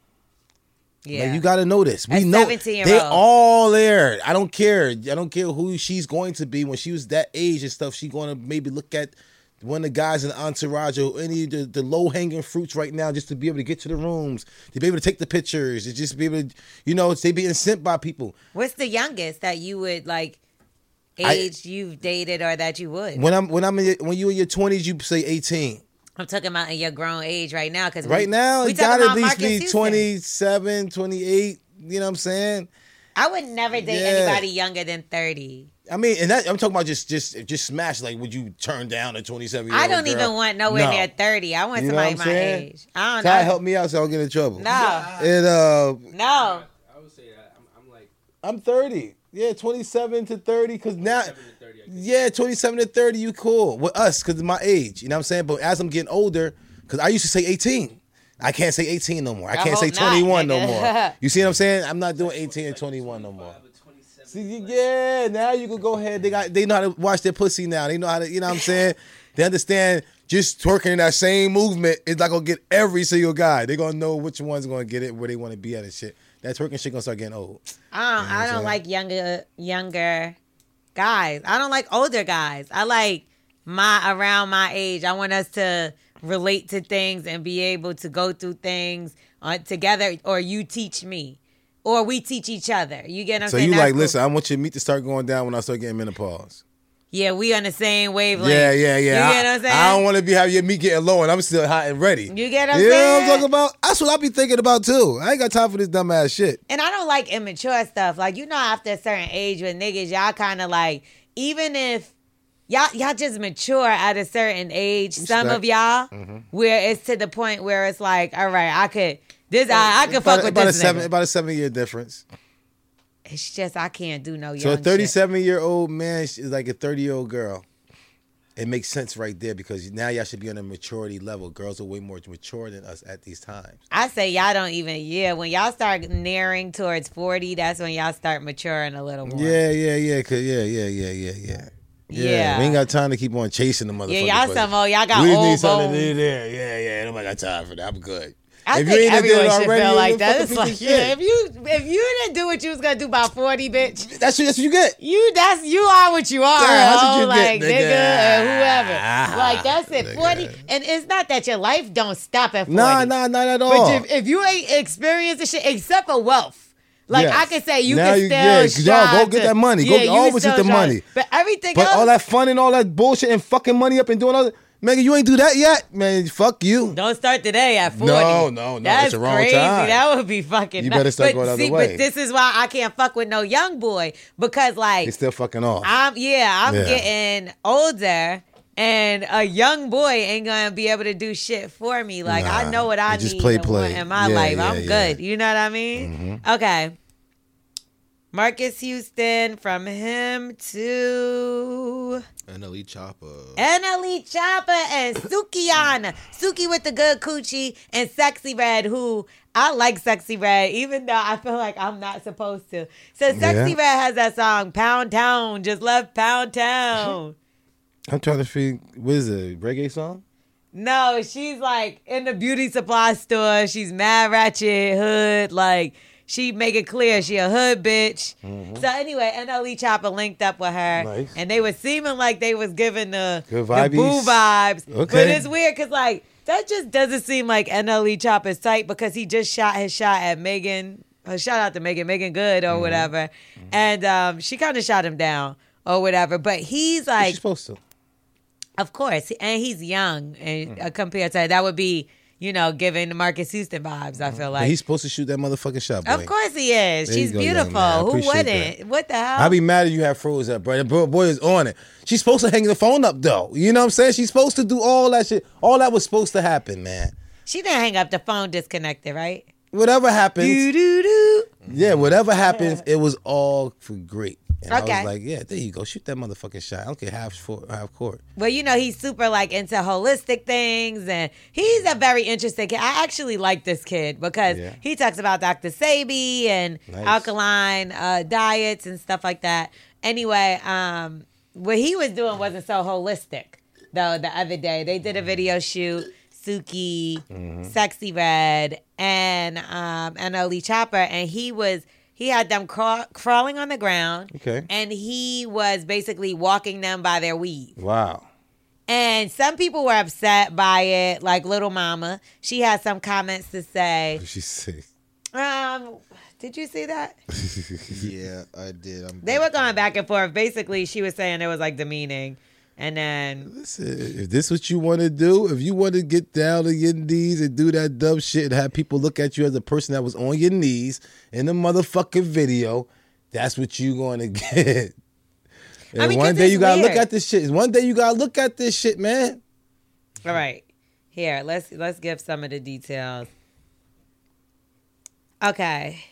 Yeah. Like, you got to know this. We As know seventeen-year-old. they all there. I don't care. I don't care who she's going to be when she was that age and stuff. She's going to maybe look at one of the guys in the entourage or any of the, the low hanging fruits right now, just to be able to get to the rooms, to be able to take the pictures, to just be able to, you know, they being sent by people. What's the youngest that you would like I- age you've dated or that you would? When I'm when I'm in your, when you in your twenties, you say eighteen. I'm talking about in your grown age right now. Because Right now, we it talking got to about at least Marcus be Houston. twenty-seven, twenty-eight. You know what I'm saying? I would never date Yeah. anybody younger than thirty. I mean, and that, I'm talking about just just just smash. Like, would you turn down a twenty-seven year old I don't girl? even want nowhere No. near thirty. I want You know somebody what I'm my saying? age. I don't Ty, know. help me out so I don't get in trouble. No. And uh, No. I would say that I'm, I'm like I'm thirty. Yeah, twenty-seven to thirty. Cause now, seven to thirty. I guess. yeah, twenty-seven to thirty, you cool with us because of my age. You know what I'm saying? But as I'm getting older, because I used to say eighteen. I can't say eighteen no more. I I can't say hope not, twenty-one no nigga. more. You see what I'm saying? I'm not doing eighteen and twenty-one no more. See, yeah, now you can go ahead. They got, they know how to wash their pussy now. They know how to, you know what I'm saying? They understand just twerking in that same movement is not gonna get every single guy. They're gonna know which one's gonna get it, where they want to be at and shit. That twerking shit gonna start getting old. I don't, You know what I I'm don't saying? like younger younger guys. I don't like older guys. I like my around my age. I want us to relate to things and be able to go through things uh, together, or you teach me. Or we teach each other. You get what I'm So saying? you That's like, cool. listen, I want your meat to start going down when I start getting menopause. Yeah, we on the same wavelength. Yeah, yeah, yeah. You I, get what I'm saying? I don't want to be having your meat getting low and I'm still hot and ready. You get what I'm You know what saying? I'm talking about? That's what I be thinking about too. I ain't got time for this dumbass shit. And I don't like immature stuff. Like, you know, after a certain age with niggas, y'all kind of like, even if y'all y'all just mature at a certain age, some Respect. of y'all, Mm-hmm. where it's to the point where it's like, all right, I could this I, I could about, fuck with about this a seven, nigga. about a seven year difference. It's just I can't do no young So a shit. thirty-seven year old man is like a thirty year old girl. It makes sense right there because now y'all should be on a maturity level. Girls are way more mature than us at these times. I say y'all don't even, yeah, when y'all start nearing towards forty, that's when y'all start maturing a little more. Yeah, yeah, yeah, cause yeah, yeah, yeah, yeah, yeah. Yeah. We ain't got time to keep on chasing the motherfucker. Yeah, y'all some old, y'all got we just old need something bones. to do there. Yeah, yeah. Nobody got time for that. I'm good. I If you think ain't did it everyone should already, feel you like a that. fucking It's piece like, of yeah, shit. if you if you didn't do what you was gonna do by forty, bitch, That's what, that's what you get. you that's you are what you are, Yeah, that's what ho, you like get, nigga, nigga. and whoever. Ah, Like that's it. nigga. Forty, and it's not that your life don't stop at forty. Nah, nah, not at all. But if, if you ain't experiencing shit except for wealth, like Yes. I can say you Now can you- still yeah, 'cause y'all go strive get to- that money. Go- Yeah, you can always still get the strive. money. But everything But else, all that fun and all that bullshit and fucking money up and doing all that, man, you ain't do that yet, man. Fuck you. don't start today at forty. No, no, no, That's it's the wrong crazy. time. That would be fucking. You nuts. better start but going the other see, way. But this is why I can't fuck with no young boy because, like, They still fucking off. I'm yeah, I'm Yeah. getting older, and a young boy ain't gonna be able to do shit for me. Like I Nah, know what I you just need play, and play. want in my Yeah, life. yeah, I'm yeah. good. You know what I mean? Okay. Marcus Houston, from him to And Elite Chopper. and Elite Chopper and Sukiana. Suki with the good coochie and Sexy Red, who I like Sexy Red, even though I feel like I'm not supposed to. So Sexy Yeah. Red has that song, Pound Town, just left Pound Town. I'm trying to figure, what is it, a reggae song? No, she's like in the beauty supply store. She's mad ratchet, hood, like she make it clear she a hood bitch. Mm-hmm. So anyway, N L E Chopper linked up with her, Nice. and they were seeming like they was giving the, Good the vibes. boo vibes. But Okay. it's weird because like that just doesn't seem like N L E Chopper's type because he just shot his shot at Megan. Uh, shout out to Megan, Megan Good or Mm-hmm. whatever, and um, she kind of shot him down or whatever. But he's like. She's supposed to. Of course, and he's young, and uh, compared to that would be, you know, giving the Marcus Houston vibes. I feel But like, he's supposed to shoot that motherfucking shot, boy. of course he is. There you She's go, young beautiful. man. I Who appreciate wouldn't? that. What the hell? I'd be mad if you had froze up, bro. The bro- boy is on it. She's supposed to hang the phone up, though. You know what I'm saying? She's supposed to do all that shit. All that was supposed to happen, man. She didn't hang up. The phone disconnected, right? Whatever happens, Do do do. yeah, whatever happens, it was all for great. And I Okay. was like, yeah, there you go. Shoot that motherfucking shot. I don't care half, for, half court. Well, you know, he's super like into holistic things, and he's a very interesting kid. I actually like this kid because Yeah. he talks about Doctor Sabi and Nice. alkaline uh, diets and stuff like that. Anyway, um, what he was doing wasn't so holistic, though. The other day, they did a video shoot. Suki, Mm-hmm. Sexy Red, and um, and N L E Chopper, and he was he had them craw- crawling on the ground. Okay. And he was basically walking them by their weave. Wow. And some people were upset by it, like Little Mama. She had some comments to say. She's sick. Um, did you see that? Yeah, I did. I'm They were going back and forth. Basically, she was saying it was like demeaning. And then, Listen, if this what you want to do, if you want to get down on your knees and do that dumb shit and have people look at you as a person that was on your knees in the motherfucking video, that's what you going to get. And I mean, one 'cause day it's you got to look weird. at this shit. One day you got to look at this shit, man. all right, here, let's let's give some of the details. Okay.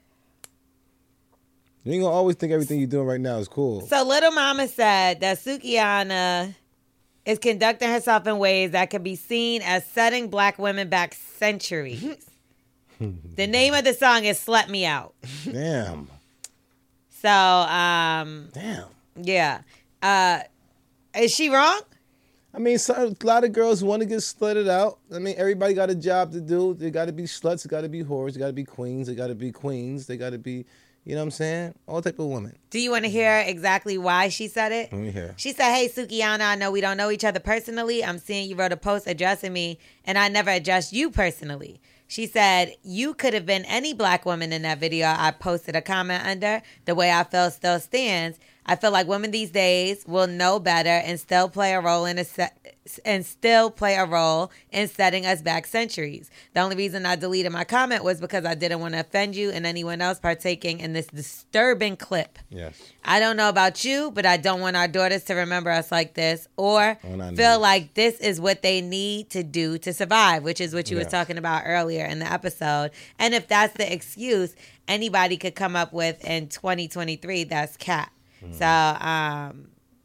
You ain't going to always think everything you're doing right now is cool. So Little Mama said that Sukiana is conducting herself in ways that can be seen as setting black women back centuries. The name of the song is Slut Me Out. Damn. So, um, Damn. yeah. Uh, is she wrong? I mean, some, a lot of girls want to get slutted out. I mean, everybody got a job to do. They got to be sluts. They got to be whores. They got to be queens. They got to be queens. They got to be, you know what I'm saying? All type of women. Do you want to hear exactly why she said it? Let me hear. She said, "Hey, Sukiana, I know we don't know each other personally. I'm seeing you wrote a post addressing me, and I never addressed you personally." She said, "You could have been any black woman in that video I posted a comment under. The way I feel still stands. I feel like women these days will know better and still play a role in a se- and still play a role in setting us back centuries. The only reason I deleted my comment was because I didn't want to offend you and anyone else partaking in this disturbing clip. Yes. I don't know about you, but I don't want our daughters to remember us like this or On our feel knees. like this is what they need to do to survive," which is what you Yeah. was talking about earlier in the episode. And if that's the excuse anybody could come up with in twenty twenty-three, that's cap. Mm. So um,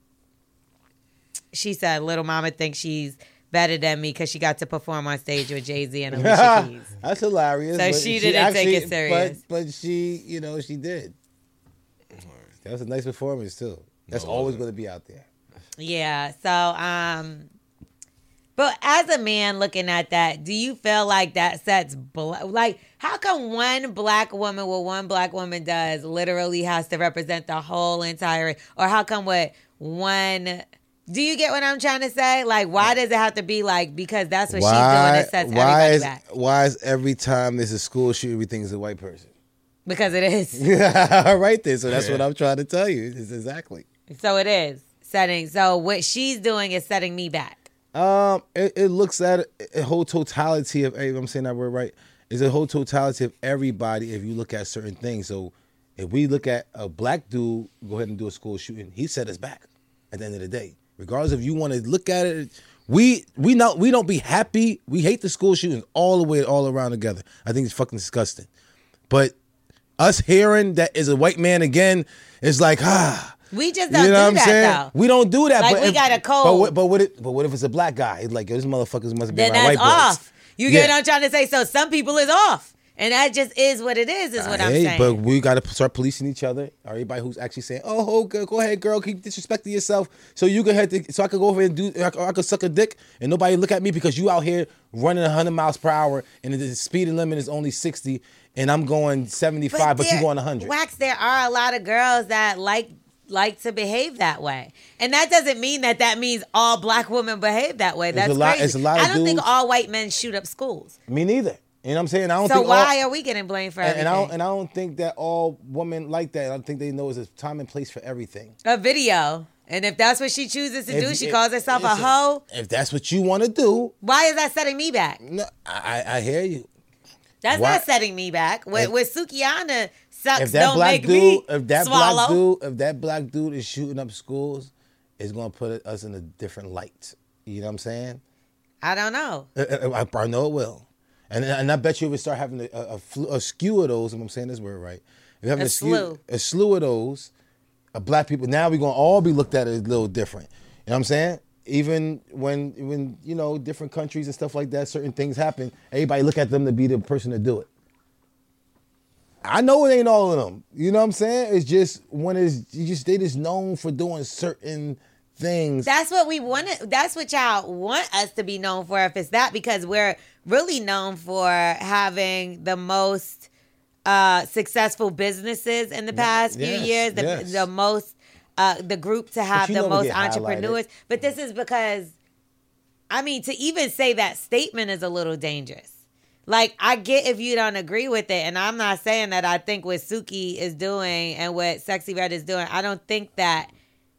she said, "Little Mama thinks she's better than me because she got to perform on stage with Jay-Z and Alicia Keys." That's hilarious. So but she didn't take it serious. But, but she, you know, she did. That was a nice performance, too. That's always going to be out there. Yeah. So, um, but as a man looking at that, do you feel like that sets bla- like how come one black woman, what one black woman does, literally has to represent the whole entire, or how come what one? Do you get what I'm trying to say? Like, why does it have to be like because that's what she's doing? It sets why everybody is, back Why is every time there's a school shooting, everything's a white person? because it is. Right there. So that's what I'm trying to tell you. It's exactly. So it is setting. So what she's doing is setting me back. Um, it, it looks at a whole totality of. If I'm saying that word right. It's a whole totality of everybody. If you look at certain things, so if we look at a black dude go ahead and do a school shooting, he set us back. At the end of the day, regardless if you want to look at it, we we not we don't be happy. We hate the school shootings all the way all around together. I think it's fucking disgusting. But Us hearing that is a white man again is like, ah. We just don't you know do what I'm that, saying? though. We don't do that. Like, but we if, got a code. But what, but what, it, but what if it's a black guy? It's like, yo, this motherfuckers must be Then around that's white boys. off. You get Yeah. what I'm trying to say? So some people is off. And that just is what it is, is what I'm Hey, saying. but we got to start policing each other. Everybody who's actually saying, "Oh, oh go, go ahead, girl, keep disrespecting yourself, so you can head to, so I could go over and do, I, I could suck a dick, and nobody look at me because you out here running one hundred miles per hour, and the speed limit is only sixty, and I'm going seventy-five, but, you there- going one hundred." Wax, there are a lot of girls that like like to behave that way. And that doesn't mean that that means all black women behave that way. There's That's a lot- crazy. it's a lot of I don't think dudes- all white men shoot up schools. Me neither. You know what I'm saying? I don't So think why all, are we getting blamed for and, everything? and I don't, and I don't think that all women like that. I think they know there's a time and place for everything. A video. And if that's what she chooses to If- do, she if- calls herself listen, a hoe. If that's what you want to do, Why is that setting me back? no, I, I hear you. That's Why- not setting me back. With, If- with Sukiana, sucks If that don't black make dude, me if that swallow. black dude, if that black dude is shooting up schools, it's gonna put us in a different light. You know what I'm saying? I don't know. I, I, I know it will, and and I bet you if we start having a, a, a, flu, a skew of those, if I'm saying this word right, if you're having A a, skew, slew. a slew of those, of black people. Now we're gonna all be looked at as a little different. You know what I'm saying? Even when when you know different countries and stuff like that, certain things happen. Everybody look at them to be the person to do it. I know it ain't all of them. You know what I'm saying? It's just when it's you just they just known for doing certain things. That's what we want. That's what y'all want us to be known for. If it's that, because we're really known for having the most uh, successful businesses in the past few Yes, years. The, yes. the most, uh, the group to have you the know we most get entrepreneurs. highlighted. But this is because, I mean, to even say that statement is a little dangerous. Like, I get if you don't agree with it, and I'm not saying that I think what Suki is doing and what Sexy Red is doing, I don't think that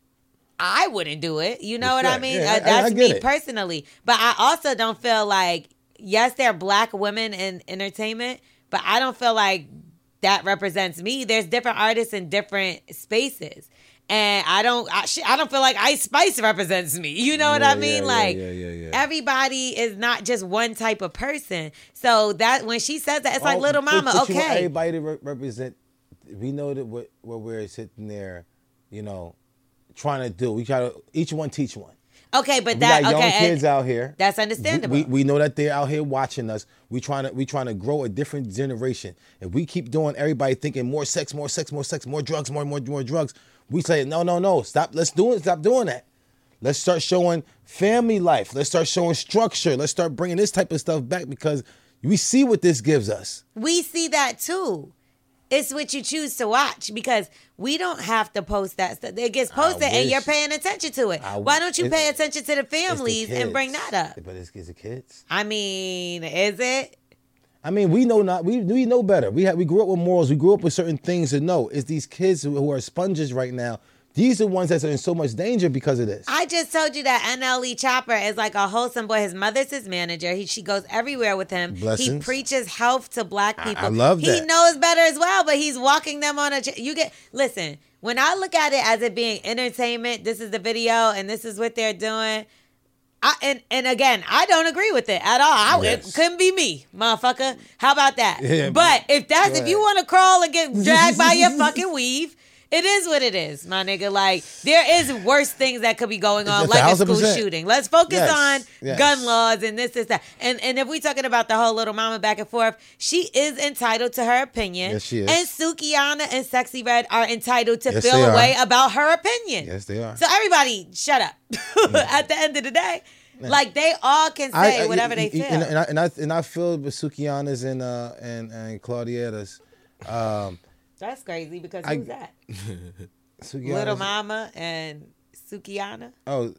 I wouldn't do it. You know what I Yeah, mean? yeah, Uh, I- that's I get me it. personally. But I also don't feel like, yes, there are black women in entertainment, but I don't feel like that represents me. There's different artists in different spaces. And I don't, I, sh- I don't feel like Ice Spice represents me. You know what Yeah, I mean? yeah, like, yeah, yeah, yeah. everybody is not just one type of person. So that when she says that, it's like, Oh, little but- mama, but you want okay. everybody to re- represent. We know that what, what we're sitting there, you know, trying to do. We try to each one teach one. Okay, but We that, got young okay. kids and out here. That's understandable. We, we, we know that they're out here watching us. We trying to we trying to grow a different generation. If we keep doing everybody thinking more sex, more sex, more sex, more drugs, more more more drugs, we say no, no, no, stop. Let's do it. Stop doing that. Let's start showing family life. Let's start showing structure. Let's start bringing this type of stuff back because we see what this gives us. We see that too. It's what you choose to watch because we don't have to post that stuff. It gets posted and wish. you're paying attention to it. I- Why don't you it's- pay attention to the It's the families and bring kids. that up? But it's, it's the kids. I mean, is it? I mean, we know not we we know better. We have we grew up with morals. We grew up with certain things to know. It's these kids who, who are sponges right now. These are ones that are in so much danger because of this. I just told you that N L E Chopper is like a wholesome boy. His mother's his manager. He, she goes everywhere with him. He Blessings. preaches health to black people. I love He that. knows better as well, but he's walking them on a. ch- You get listen. When I look at it as it being entertainment, this is the video and this is what they're doing. I, and and again, I don't agree with it at all. I, Yes. It couldn't be me, motherfucker. How about that? Yeah, but if that's go if you ahead. want to crawl and get dragged by your fucking weave. It is what it is, my nigga. Like, there is worse things that could be going on, It's a like a thousand school percent. shooting. Let's focus Yes, on yes. gun laws and this, this, that. And and if we talking about the whole little mama back and forth, she is entitled to her opinion. Yes, she is. And Sukiana and Sexy Red are entitled to Yes, feel they a are. way about her opinion. Yes, they are. So everybody, shut up. At the end of the day, like, they all can say I- I- whatever y- they y- feel. And, and I and I and I feel with Sukiana's and uh and and Claudietta's, um, That's crazy because I- who's that? Sukiana's, Little Mama and Sukiana? Oh,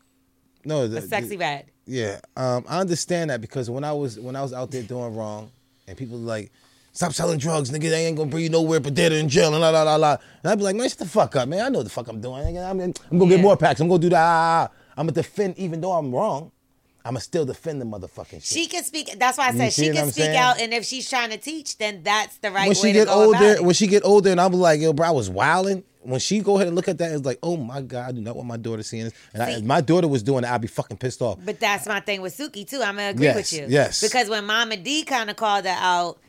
no, the, A Sexy the- Red. Yeah, um, I understand that because when I was when I was out there doing wrong, and people were like, "Stop selling drugs, nigga. They ain't gonna bring you nowhere, but they're in jail." And la la la la. And I'd be like, "Man, shut the fuck up, man. I know what the fuck I'm doing. I'm, I'm gonna Yeah. get more packs. I'm gonna do that. Ah, ah, ah. I'm gonna defend, even though I'm wrong. I'm gonna still defend the motherfucking shit." She can speak. That's why I You said see she what can I'm speak saying? out, and if she's trying to teach, then that's the right when way she to get go about older, it. when she get older, and I'm like, "Yo, bro, I was wilding." When she go ahead and look at that, it's like, "Oh my god, I do not want my daughter seeing this." And I, See- if my daughter was doing it, I'd be fucking pissed off. But that's my thing with Suki too. I'm gonna agree Yes, with you. yes. Because when Mama D kind of called her out,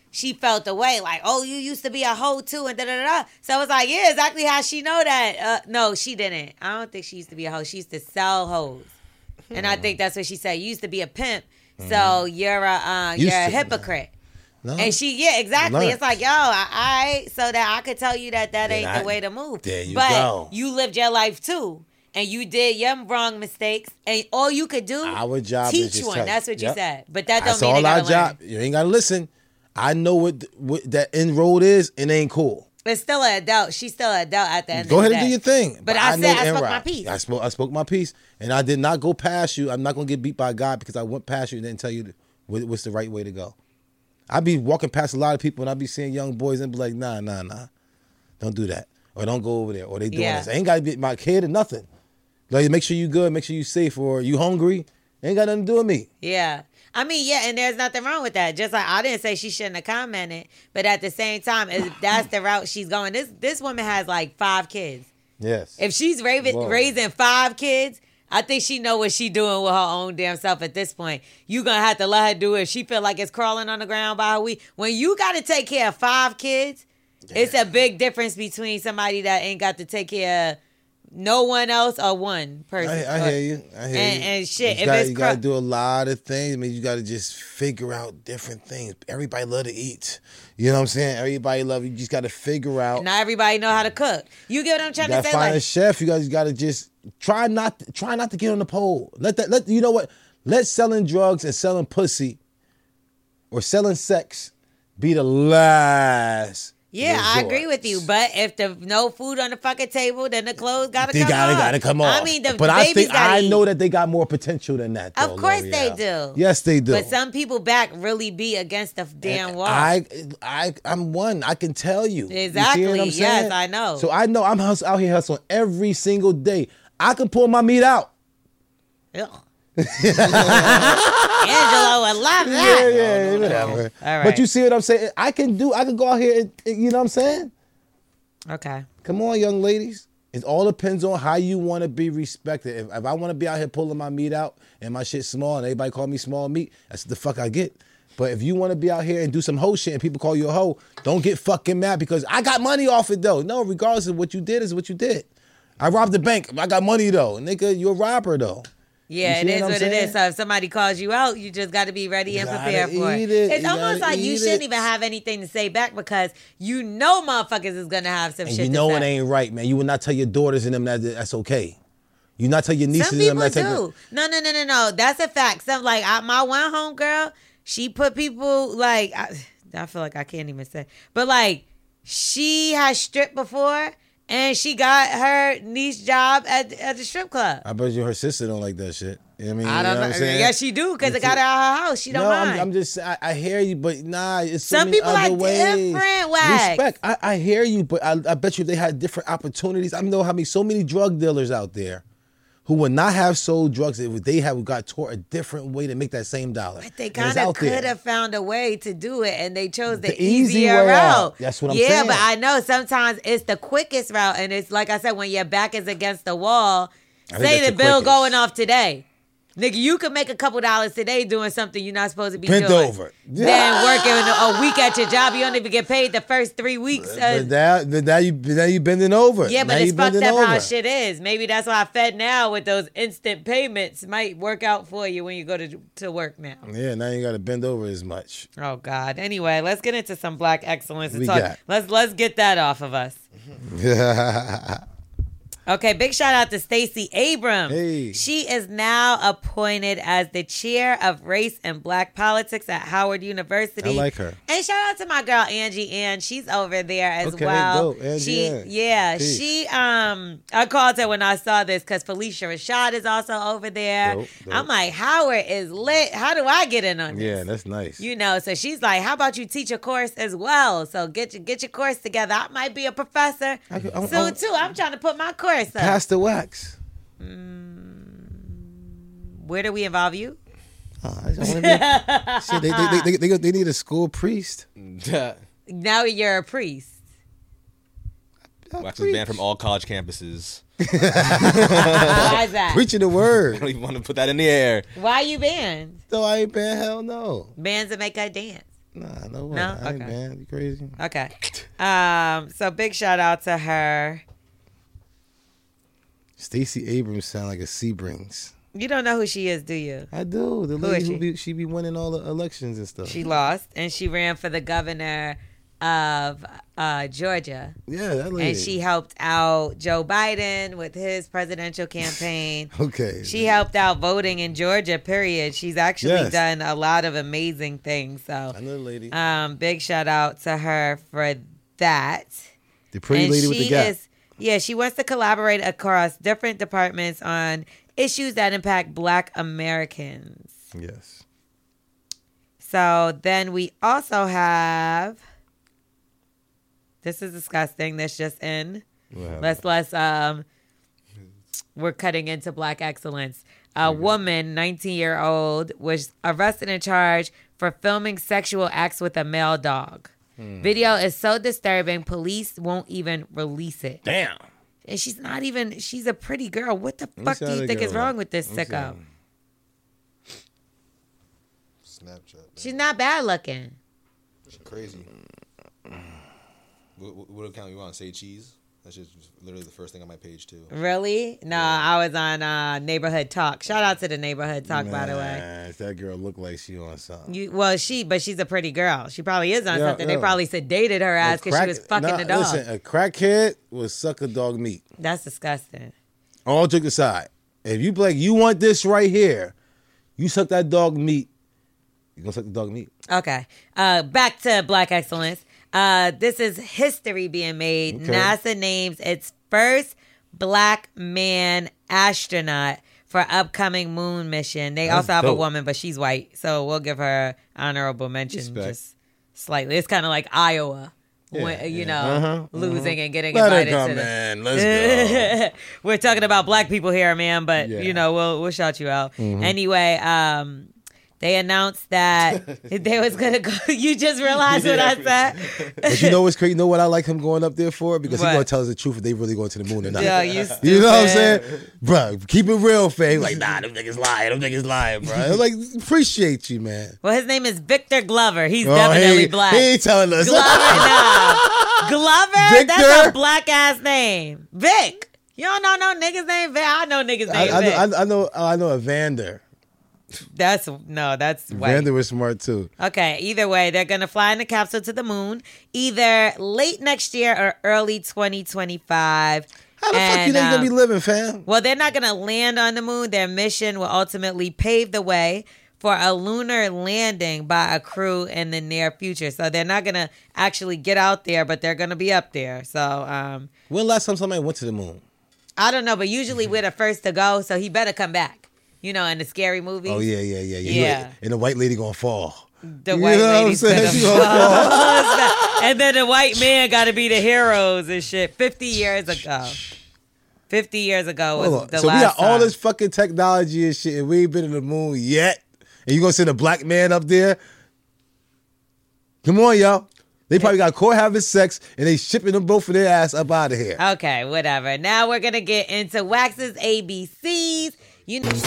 she felt the way, like, oh, you used to be a hoe too, and da da da. So I was like, yeah, exactly how she know that. Uh, no, she didn't. I don't think she used to be a hoe. She used to sell hoes, and I think that's what she said. You used to be a pimp, so you're a uh, you're a hypocrite. No. And she, yeah, exactly. Learned. It's like, yo, I, I, so that I could tell you that that Then ain't I- the way to move. there you but go. you lived your life too. And you did your wrong mistakes. And all you could do, Our job teach is just one. tell- That's what you Yep. said. But that don't That's mean all they our gotta learn. job. You ain't gotta listen. I know what, what that end road is, and it ain't cool. It's still an adult. She's still an adult at the end Go of ahead the and day. do your thing. But I know said I end spoke route. my piece. I spoke. I spoke my piece, and I did not go past you. I'm not gonna get beat by God because I went past you and didn't tell you what- what's the right way to go. I be walking past a lot of people, and I be seeing young boys and be like, nah, nah, nah, don't do that, or don't go over there, or they doing Yeah. this. I ain't gotta be my kid or nothing. Like, make sure you good, make sure you safe, or you hungry. Ain't got nothing to do with me. Yeah. I mean, yeah, and there's nothing wrong with that. Just like I didn't say she shouldn't have commented, but at the same time, if that's the route she's going. This this woman has like five kids. Yes. If she's raising, Whoa. raising five kids, I think she know what she doing with her own damn self at this point. You gonna have to let her do it. If she feel like it's crawling on the ground by her week. When you got to take care of five kids, it's a big difference between somebody that ain't got to take care of no one else or one person. I, I hear you. I hear and, you. and shit. You If gotta, it's you cra- gotta do a lot of things. I mean, you gotta just figure out different things. Everybody love to eat. You know what I'm saying? Everybody love. You just gotta figure out. not everybody know how to cook. You get what I'm You trying to gotta say? find a Like, chef. You guys gotta just try not try not to get on the pole. Let that. Let you know what. Let selling drugs and selling pussy or selling sex be the last. yeah, I resort. agree with you. But if the no food on the fucking table, then the clothes gotta They come gotta off. gotta come off. I mean, the but I babies think gotta I eat. know that they got more potential than that. Though, Of course they L'Oreal. do. Yes, they do. But some people back really be against the damn wall. I, I, I'm one. I can tell you. You see Exactly. what I'm Yes, saying? I know. So I know I'm hus- out here hustling every single day. I can pull my meat out. Ugh. Angelo would love Yeah, that. yeah, whatever. All right. But you see what I'm saying? I can do. I can go out here. And, and- you know what I'm saying? Okay. Come on, young ladies. It all depends on how you want to be respected. If, if I want to be out here pulling my meat out and my shit small and everybody call me small meat, that's the fuck I get. But if you want to be out here and do some hoe shit and people call you a hoe, don't get fucking mad because I got money off it though. No, regardless of what you did is what you did. I robbed the bank. I got money though. Nigga, you're a robber though. Yeah, You it see is what I'm what it saying? is. So if somebody calls you out, you just got to be ready and Gotta prepared for it. eat it. It's You almost gotta like you eat shouldn't it. even have anything to say back because you know motherfuckers is gonna have some And shit you know to it say. ain't right, man. You would not tell your daughters and them that that's okay. You not tell your nieces Some and them people that's do. No, no, no, no, no. That's a fact. Some like I, my one home girl, she put people like I, I feel like I can't even say, but like she has stripped before. And she got her niece job at at the strip club. I bet you her sister don't like that shit. You know what I mean, I You don't know. know. What I'm saying? Yeah, she do because it got her out her house. She don't no, mind. I'm, I'm just. I, I hear you, but nah, it's so Some many people other like ways. different wax. Respect. I, I hear you, but I, I bet you if they had different opportunities. I know how many so many drug dealers out there who would not have sold drugs if they have got taught a different way to make that same dollar. But they And it's kind of out there. could have found a way to do it, and they chose the, The easy easier way route. out. That's what I'm yeah, saying. but I know sometimes it's the quickest route, and it's like I said, when your back is against the wall. I think Say that's the the bill quickest. going off today. Nigga, you could make a couple dollars today doing something you're not supposed to be Bent doing. over. Then working a week at your job, you don't even get paid the first three weeks. Uh, But now, but now you now you bending over. yeah, now but it's you fucked bending up over. how shit is. Maybe that's why Fed now with those instant payments might work out for you when you go to to work now. Yeah, now you got to bend over as much. Oh God. Anyway, let's get into some black excellence and We talk. got. Let's let's get that off of us. Okay, big shout out to Stacey Abrams. Hey. She is now appointed as the chair of race and black politics at Howard University. I like her. And shout out to my girl Angie Ann. She's over there as Okay, well. dope. Angie she Ann. yeah, Peace. she um I called her when I saw this because Felicia Rashad is also over there. Dope, dope. I'm like, Howard is lit. How do I get in on this? Yeah, that's nice. You know, so she's like, "How about you teach a course as well? So get your get your course together. I might be a professor I could- I'm- soon I'm- too. I'm trying to put my course up. Pass the wax. Where do we involve you? Oh, I just wanna be- Shit, they, they, they, they, they, they need a school priest. Now you're a priest. Wax is banned from all college campuses. Why is that? Preaching the I word. don't even want to put that in the air. Why you banned? No, I ain't banned. Hell no. Bands that make her dance. Nah, no way. No? I ain't Okay. banned. You crazy? Okay. Um, so big shout out to her. Stacey Abrams sound like a Seabrings. You don't know who she is, do you? I do. The Who lady is who she? be, she be winning all the elections and stuff. She lost, and she ran for the governor of uh, Georgia. Yeah, that lady. And she helped out Joe Biden with his presidential campaign. Okay. She helped out voting in Georgia, period. She's actually Yes. done a lot of amazing things. So, I know the lady. um, big shout out to her for that. The pretty And lady with the she gap. is- yeah, she wants to collaborate across different departments on issues that impact Black Americans. Yes. So then we also have. This is disgusting. This just in. What happened? Let's let's um. We're cutting into Black excellence. A woman, nineteen year old, was arrested and charged for filming sexual acts with a male dog. Hmm. Video is so disturbing, police won't even release it. Damn. And she's not even. She's a pretty girl. What the me fuck see do how you the think girl is wrong look. with this Let me see sicko? how- Snapchat. She's not bad looking. That's crazy. What, what, what account you on? Say cheese. That's just literally the first thing on my page too. Really? No, I was on uh, Neighborhood Talk. Shout out to the Neighborhood Talk, by the way. Man, that girl look like she on something. You, well, she, but she's a pretty girl. She probably is on Yeah, something. They yeah. probably sedated her ass A because she crack- was fucking nah, the dog. Listen, a crackhead will suck a dog meat. That's disgusting. All joke aside, if you be like, you want this right here, you suck that dog meat, you gonna suck the dog meat. Okay. Uh, back to Black excellence. Uh, this is history being made. Okay. NASA names its first Black man astronaut for upcoming moon mission. They That's also have dope. a woman, but she's white, so we'll give her honorable mention Respect. just slightly. It's kind of like Iowa. Yeah, when, you yeah. know, Uh-huh, losing uh-huh. and getting Let her invited come to the. in. Let's go. We're talking about Black people here, man, but Yeah. you know, we'll we'll shout you out. Mhm. Anyway, um, they announced that they was gonna go. You just realized what I said. But you know what's crazy? You know what I like him going up there for? Because What? he gonna tell us the truth if they really going to the moon or not. Yeah, you You know what I'm stupid. saying? Bro, keep it real, fam. Like, nah, them niggas lying. Them niggas lying, bro. I'm like, appreciate you, man. Well, his name is Victor Glover. He's Oh, definitely he, black. He ain't telling us. Glover, nah. Glover? Victor? That's a black ass name. Vic. You don't know no niggas named Vic. I know niggas I, named I, Vic. know, I, I know. I know Evander. That's no, that's white. Evander was smart too. Okay, either way, they're going to fly in the capsule to the moon either late next year or early twenty twenty-five. How the fuck you And, think you gonna um, be living, fam? Well, they're not going to land on the moon. Their mission will ultimately pave the way for a lunar landing by a crew in the near future. So they're not going to actually get out there, but they're going to be up there. So um, When last time somebody went to the moon? I don't know, but usually we're the first to go, so he better come back. You know, in the scary movies. Oh yeah, yeah, yeah, yeah. Yeah. And the white lady gonna fall. The You white know what I'm lady's saying? gonna She gonna fall. And then the white man got to be the heroes and shit. Fifty years ago. Fifty years ago was Hold on. the So we last got all time. this fucking technology and shit, and we ain't been in the moon yet. And you gonna send a black man up there? Come on, y'all. They probably got caught having sex, and they shipping them both for their ass up out of here. Okay, whatever. Now we're gonna get into Wax's A B Cs. You know,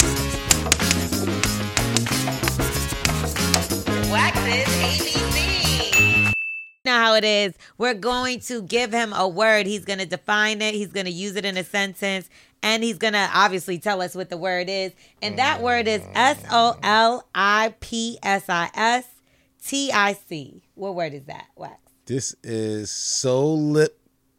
Wax's A B Cs. You know how it is. We're going to give him a word. He's gonna define it. He's gonna use it in a sentence, and he's gonna obviously tell us what the word is. And that word is S O L I P S I S T I C. What word is that, Wax? This is solip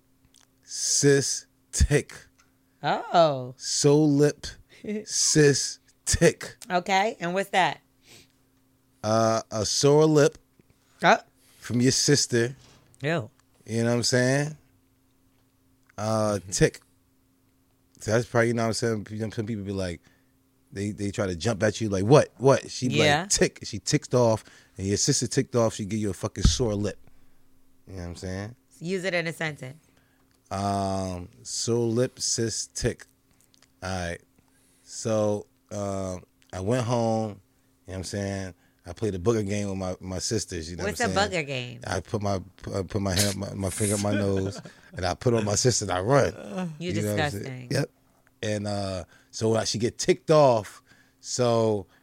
cystic. Oh. Solip cystic. Okay, and what's that? Uh, a sore lip Oh. from your sister. Ew. You know what I'm saying? Uh, tick. So that's probably, you know what I'm saying? You know, some people be like, they they try to jump at you like, what? What? She be Yeah. like, tick. She ticked off, and your sister ticked off, she give you a fucking sore lip. You know what I'm saying? Use it in a sentence. Um, solipsistic. All right. So um, I went home. You know what I'm saying? I played a booger game with my, my sisters. You know What's what a I'm saying? booger game? I put my I put my hand my, my finger up my nose, and I put on my sister and I run. You know what I'm saying? disgusting. Yep. And uh, so I, she get ticked off. So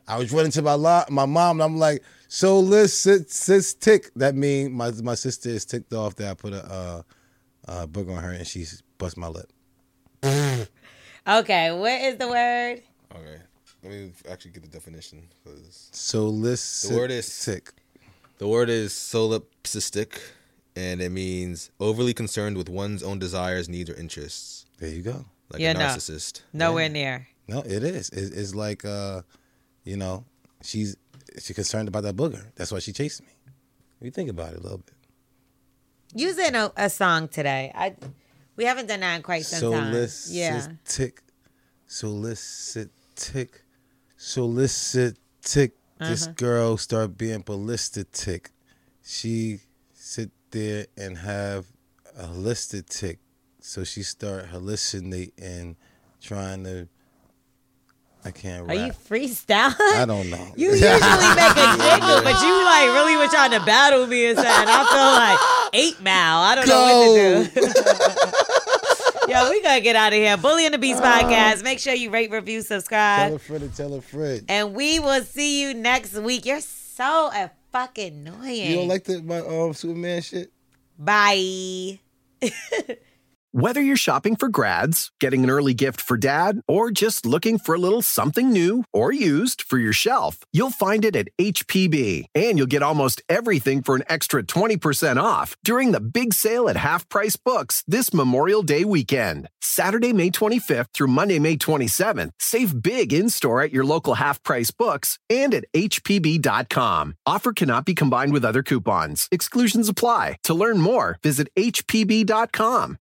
I was running to my lo- my mom, and I'm like, so Liz, sis, sis tick. That mean my my sister is ticked off that I put a uh, uh, book on her, and she bust my lip. Okay, what is the word? Okay, let me actually get the definition. Cause So Liz, the word is tick. The word is solipsistic, and it means overly concerned with one's own desires, needs, or interests. There you go. Like yeah, a no, narcissist. nowhere Yeah. near. No, it is. It, it's like, uh, you know, she's she's concerned about that booger. That's why she chased me. You think about it a little bit. Using a, a song today. I we haven't done that in quite some time. Yeah. Solicit, solicit, tick, solicit, tick. This Uh-huh. girl start being ballistic tick. She sit there and have a holistic tick. So she start hallucinating, trying to. I can't Are rap. you freestyling? I don't know. You usually make a jingle, but you like really were trying to battle me and something. I feel like eight mile. I don't know what to do. Yo, we gotta get out of here. Bully and the Beast podcast. Make sure you rate, review, subscribe. Tell a friend to tell a friend. And we will see you next week. You're so a fucking annoying. You don't like the my um Superman shit? Bye. Whether you're shopping for grads, getting an early gift for dad, or just looking for a little something new or used for your shelf, you'll find it at H P B. And you'll get almost everything for an extra twenty percent off during the big sale at Half Price Books this Memorial Day weekend. Saturday, May twenty-fifth through Monday, May twenty-seventh. Save big in-store at your local Half Price Books and at H P B dot com. Offer cannot be combined with other coupons. Exclusions apply. To learn more, visit H P B dot com.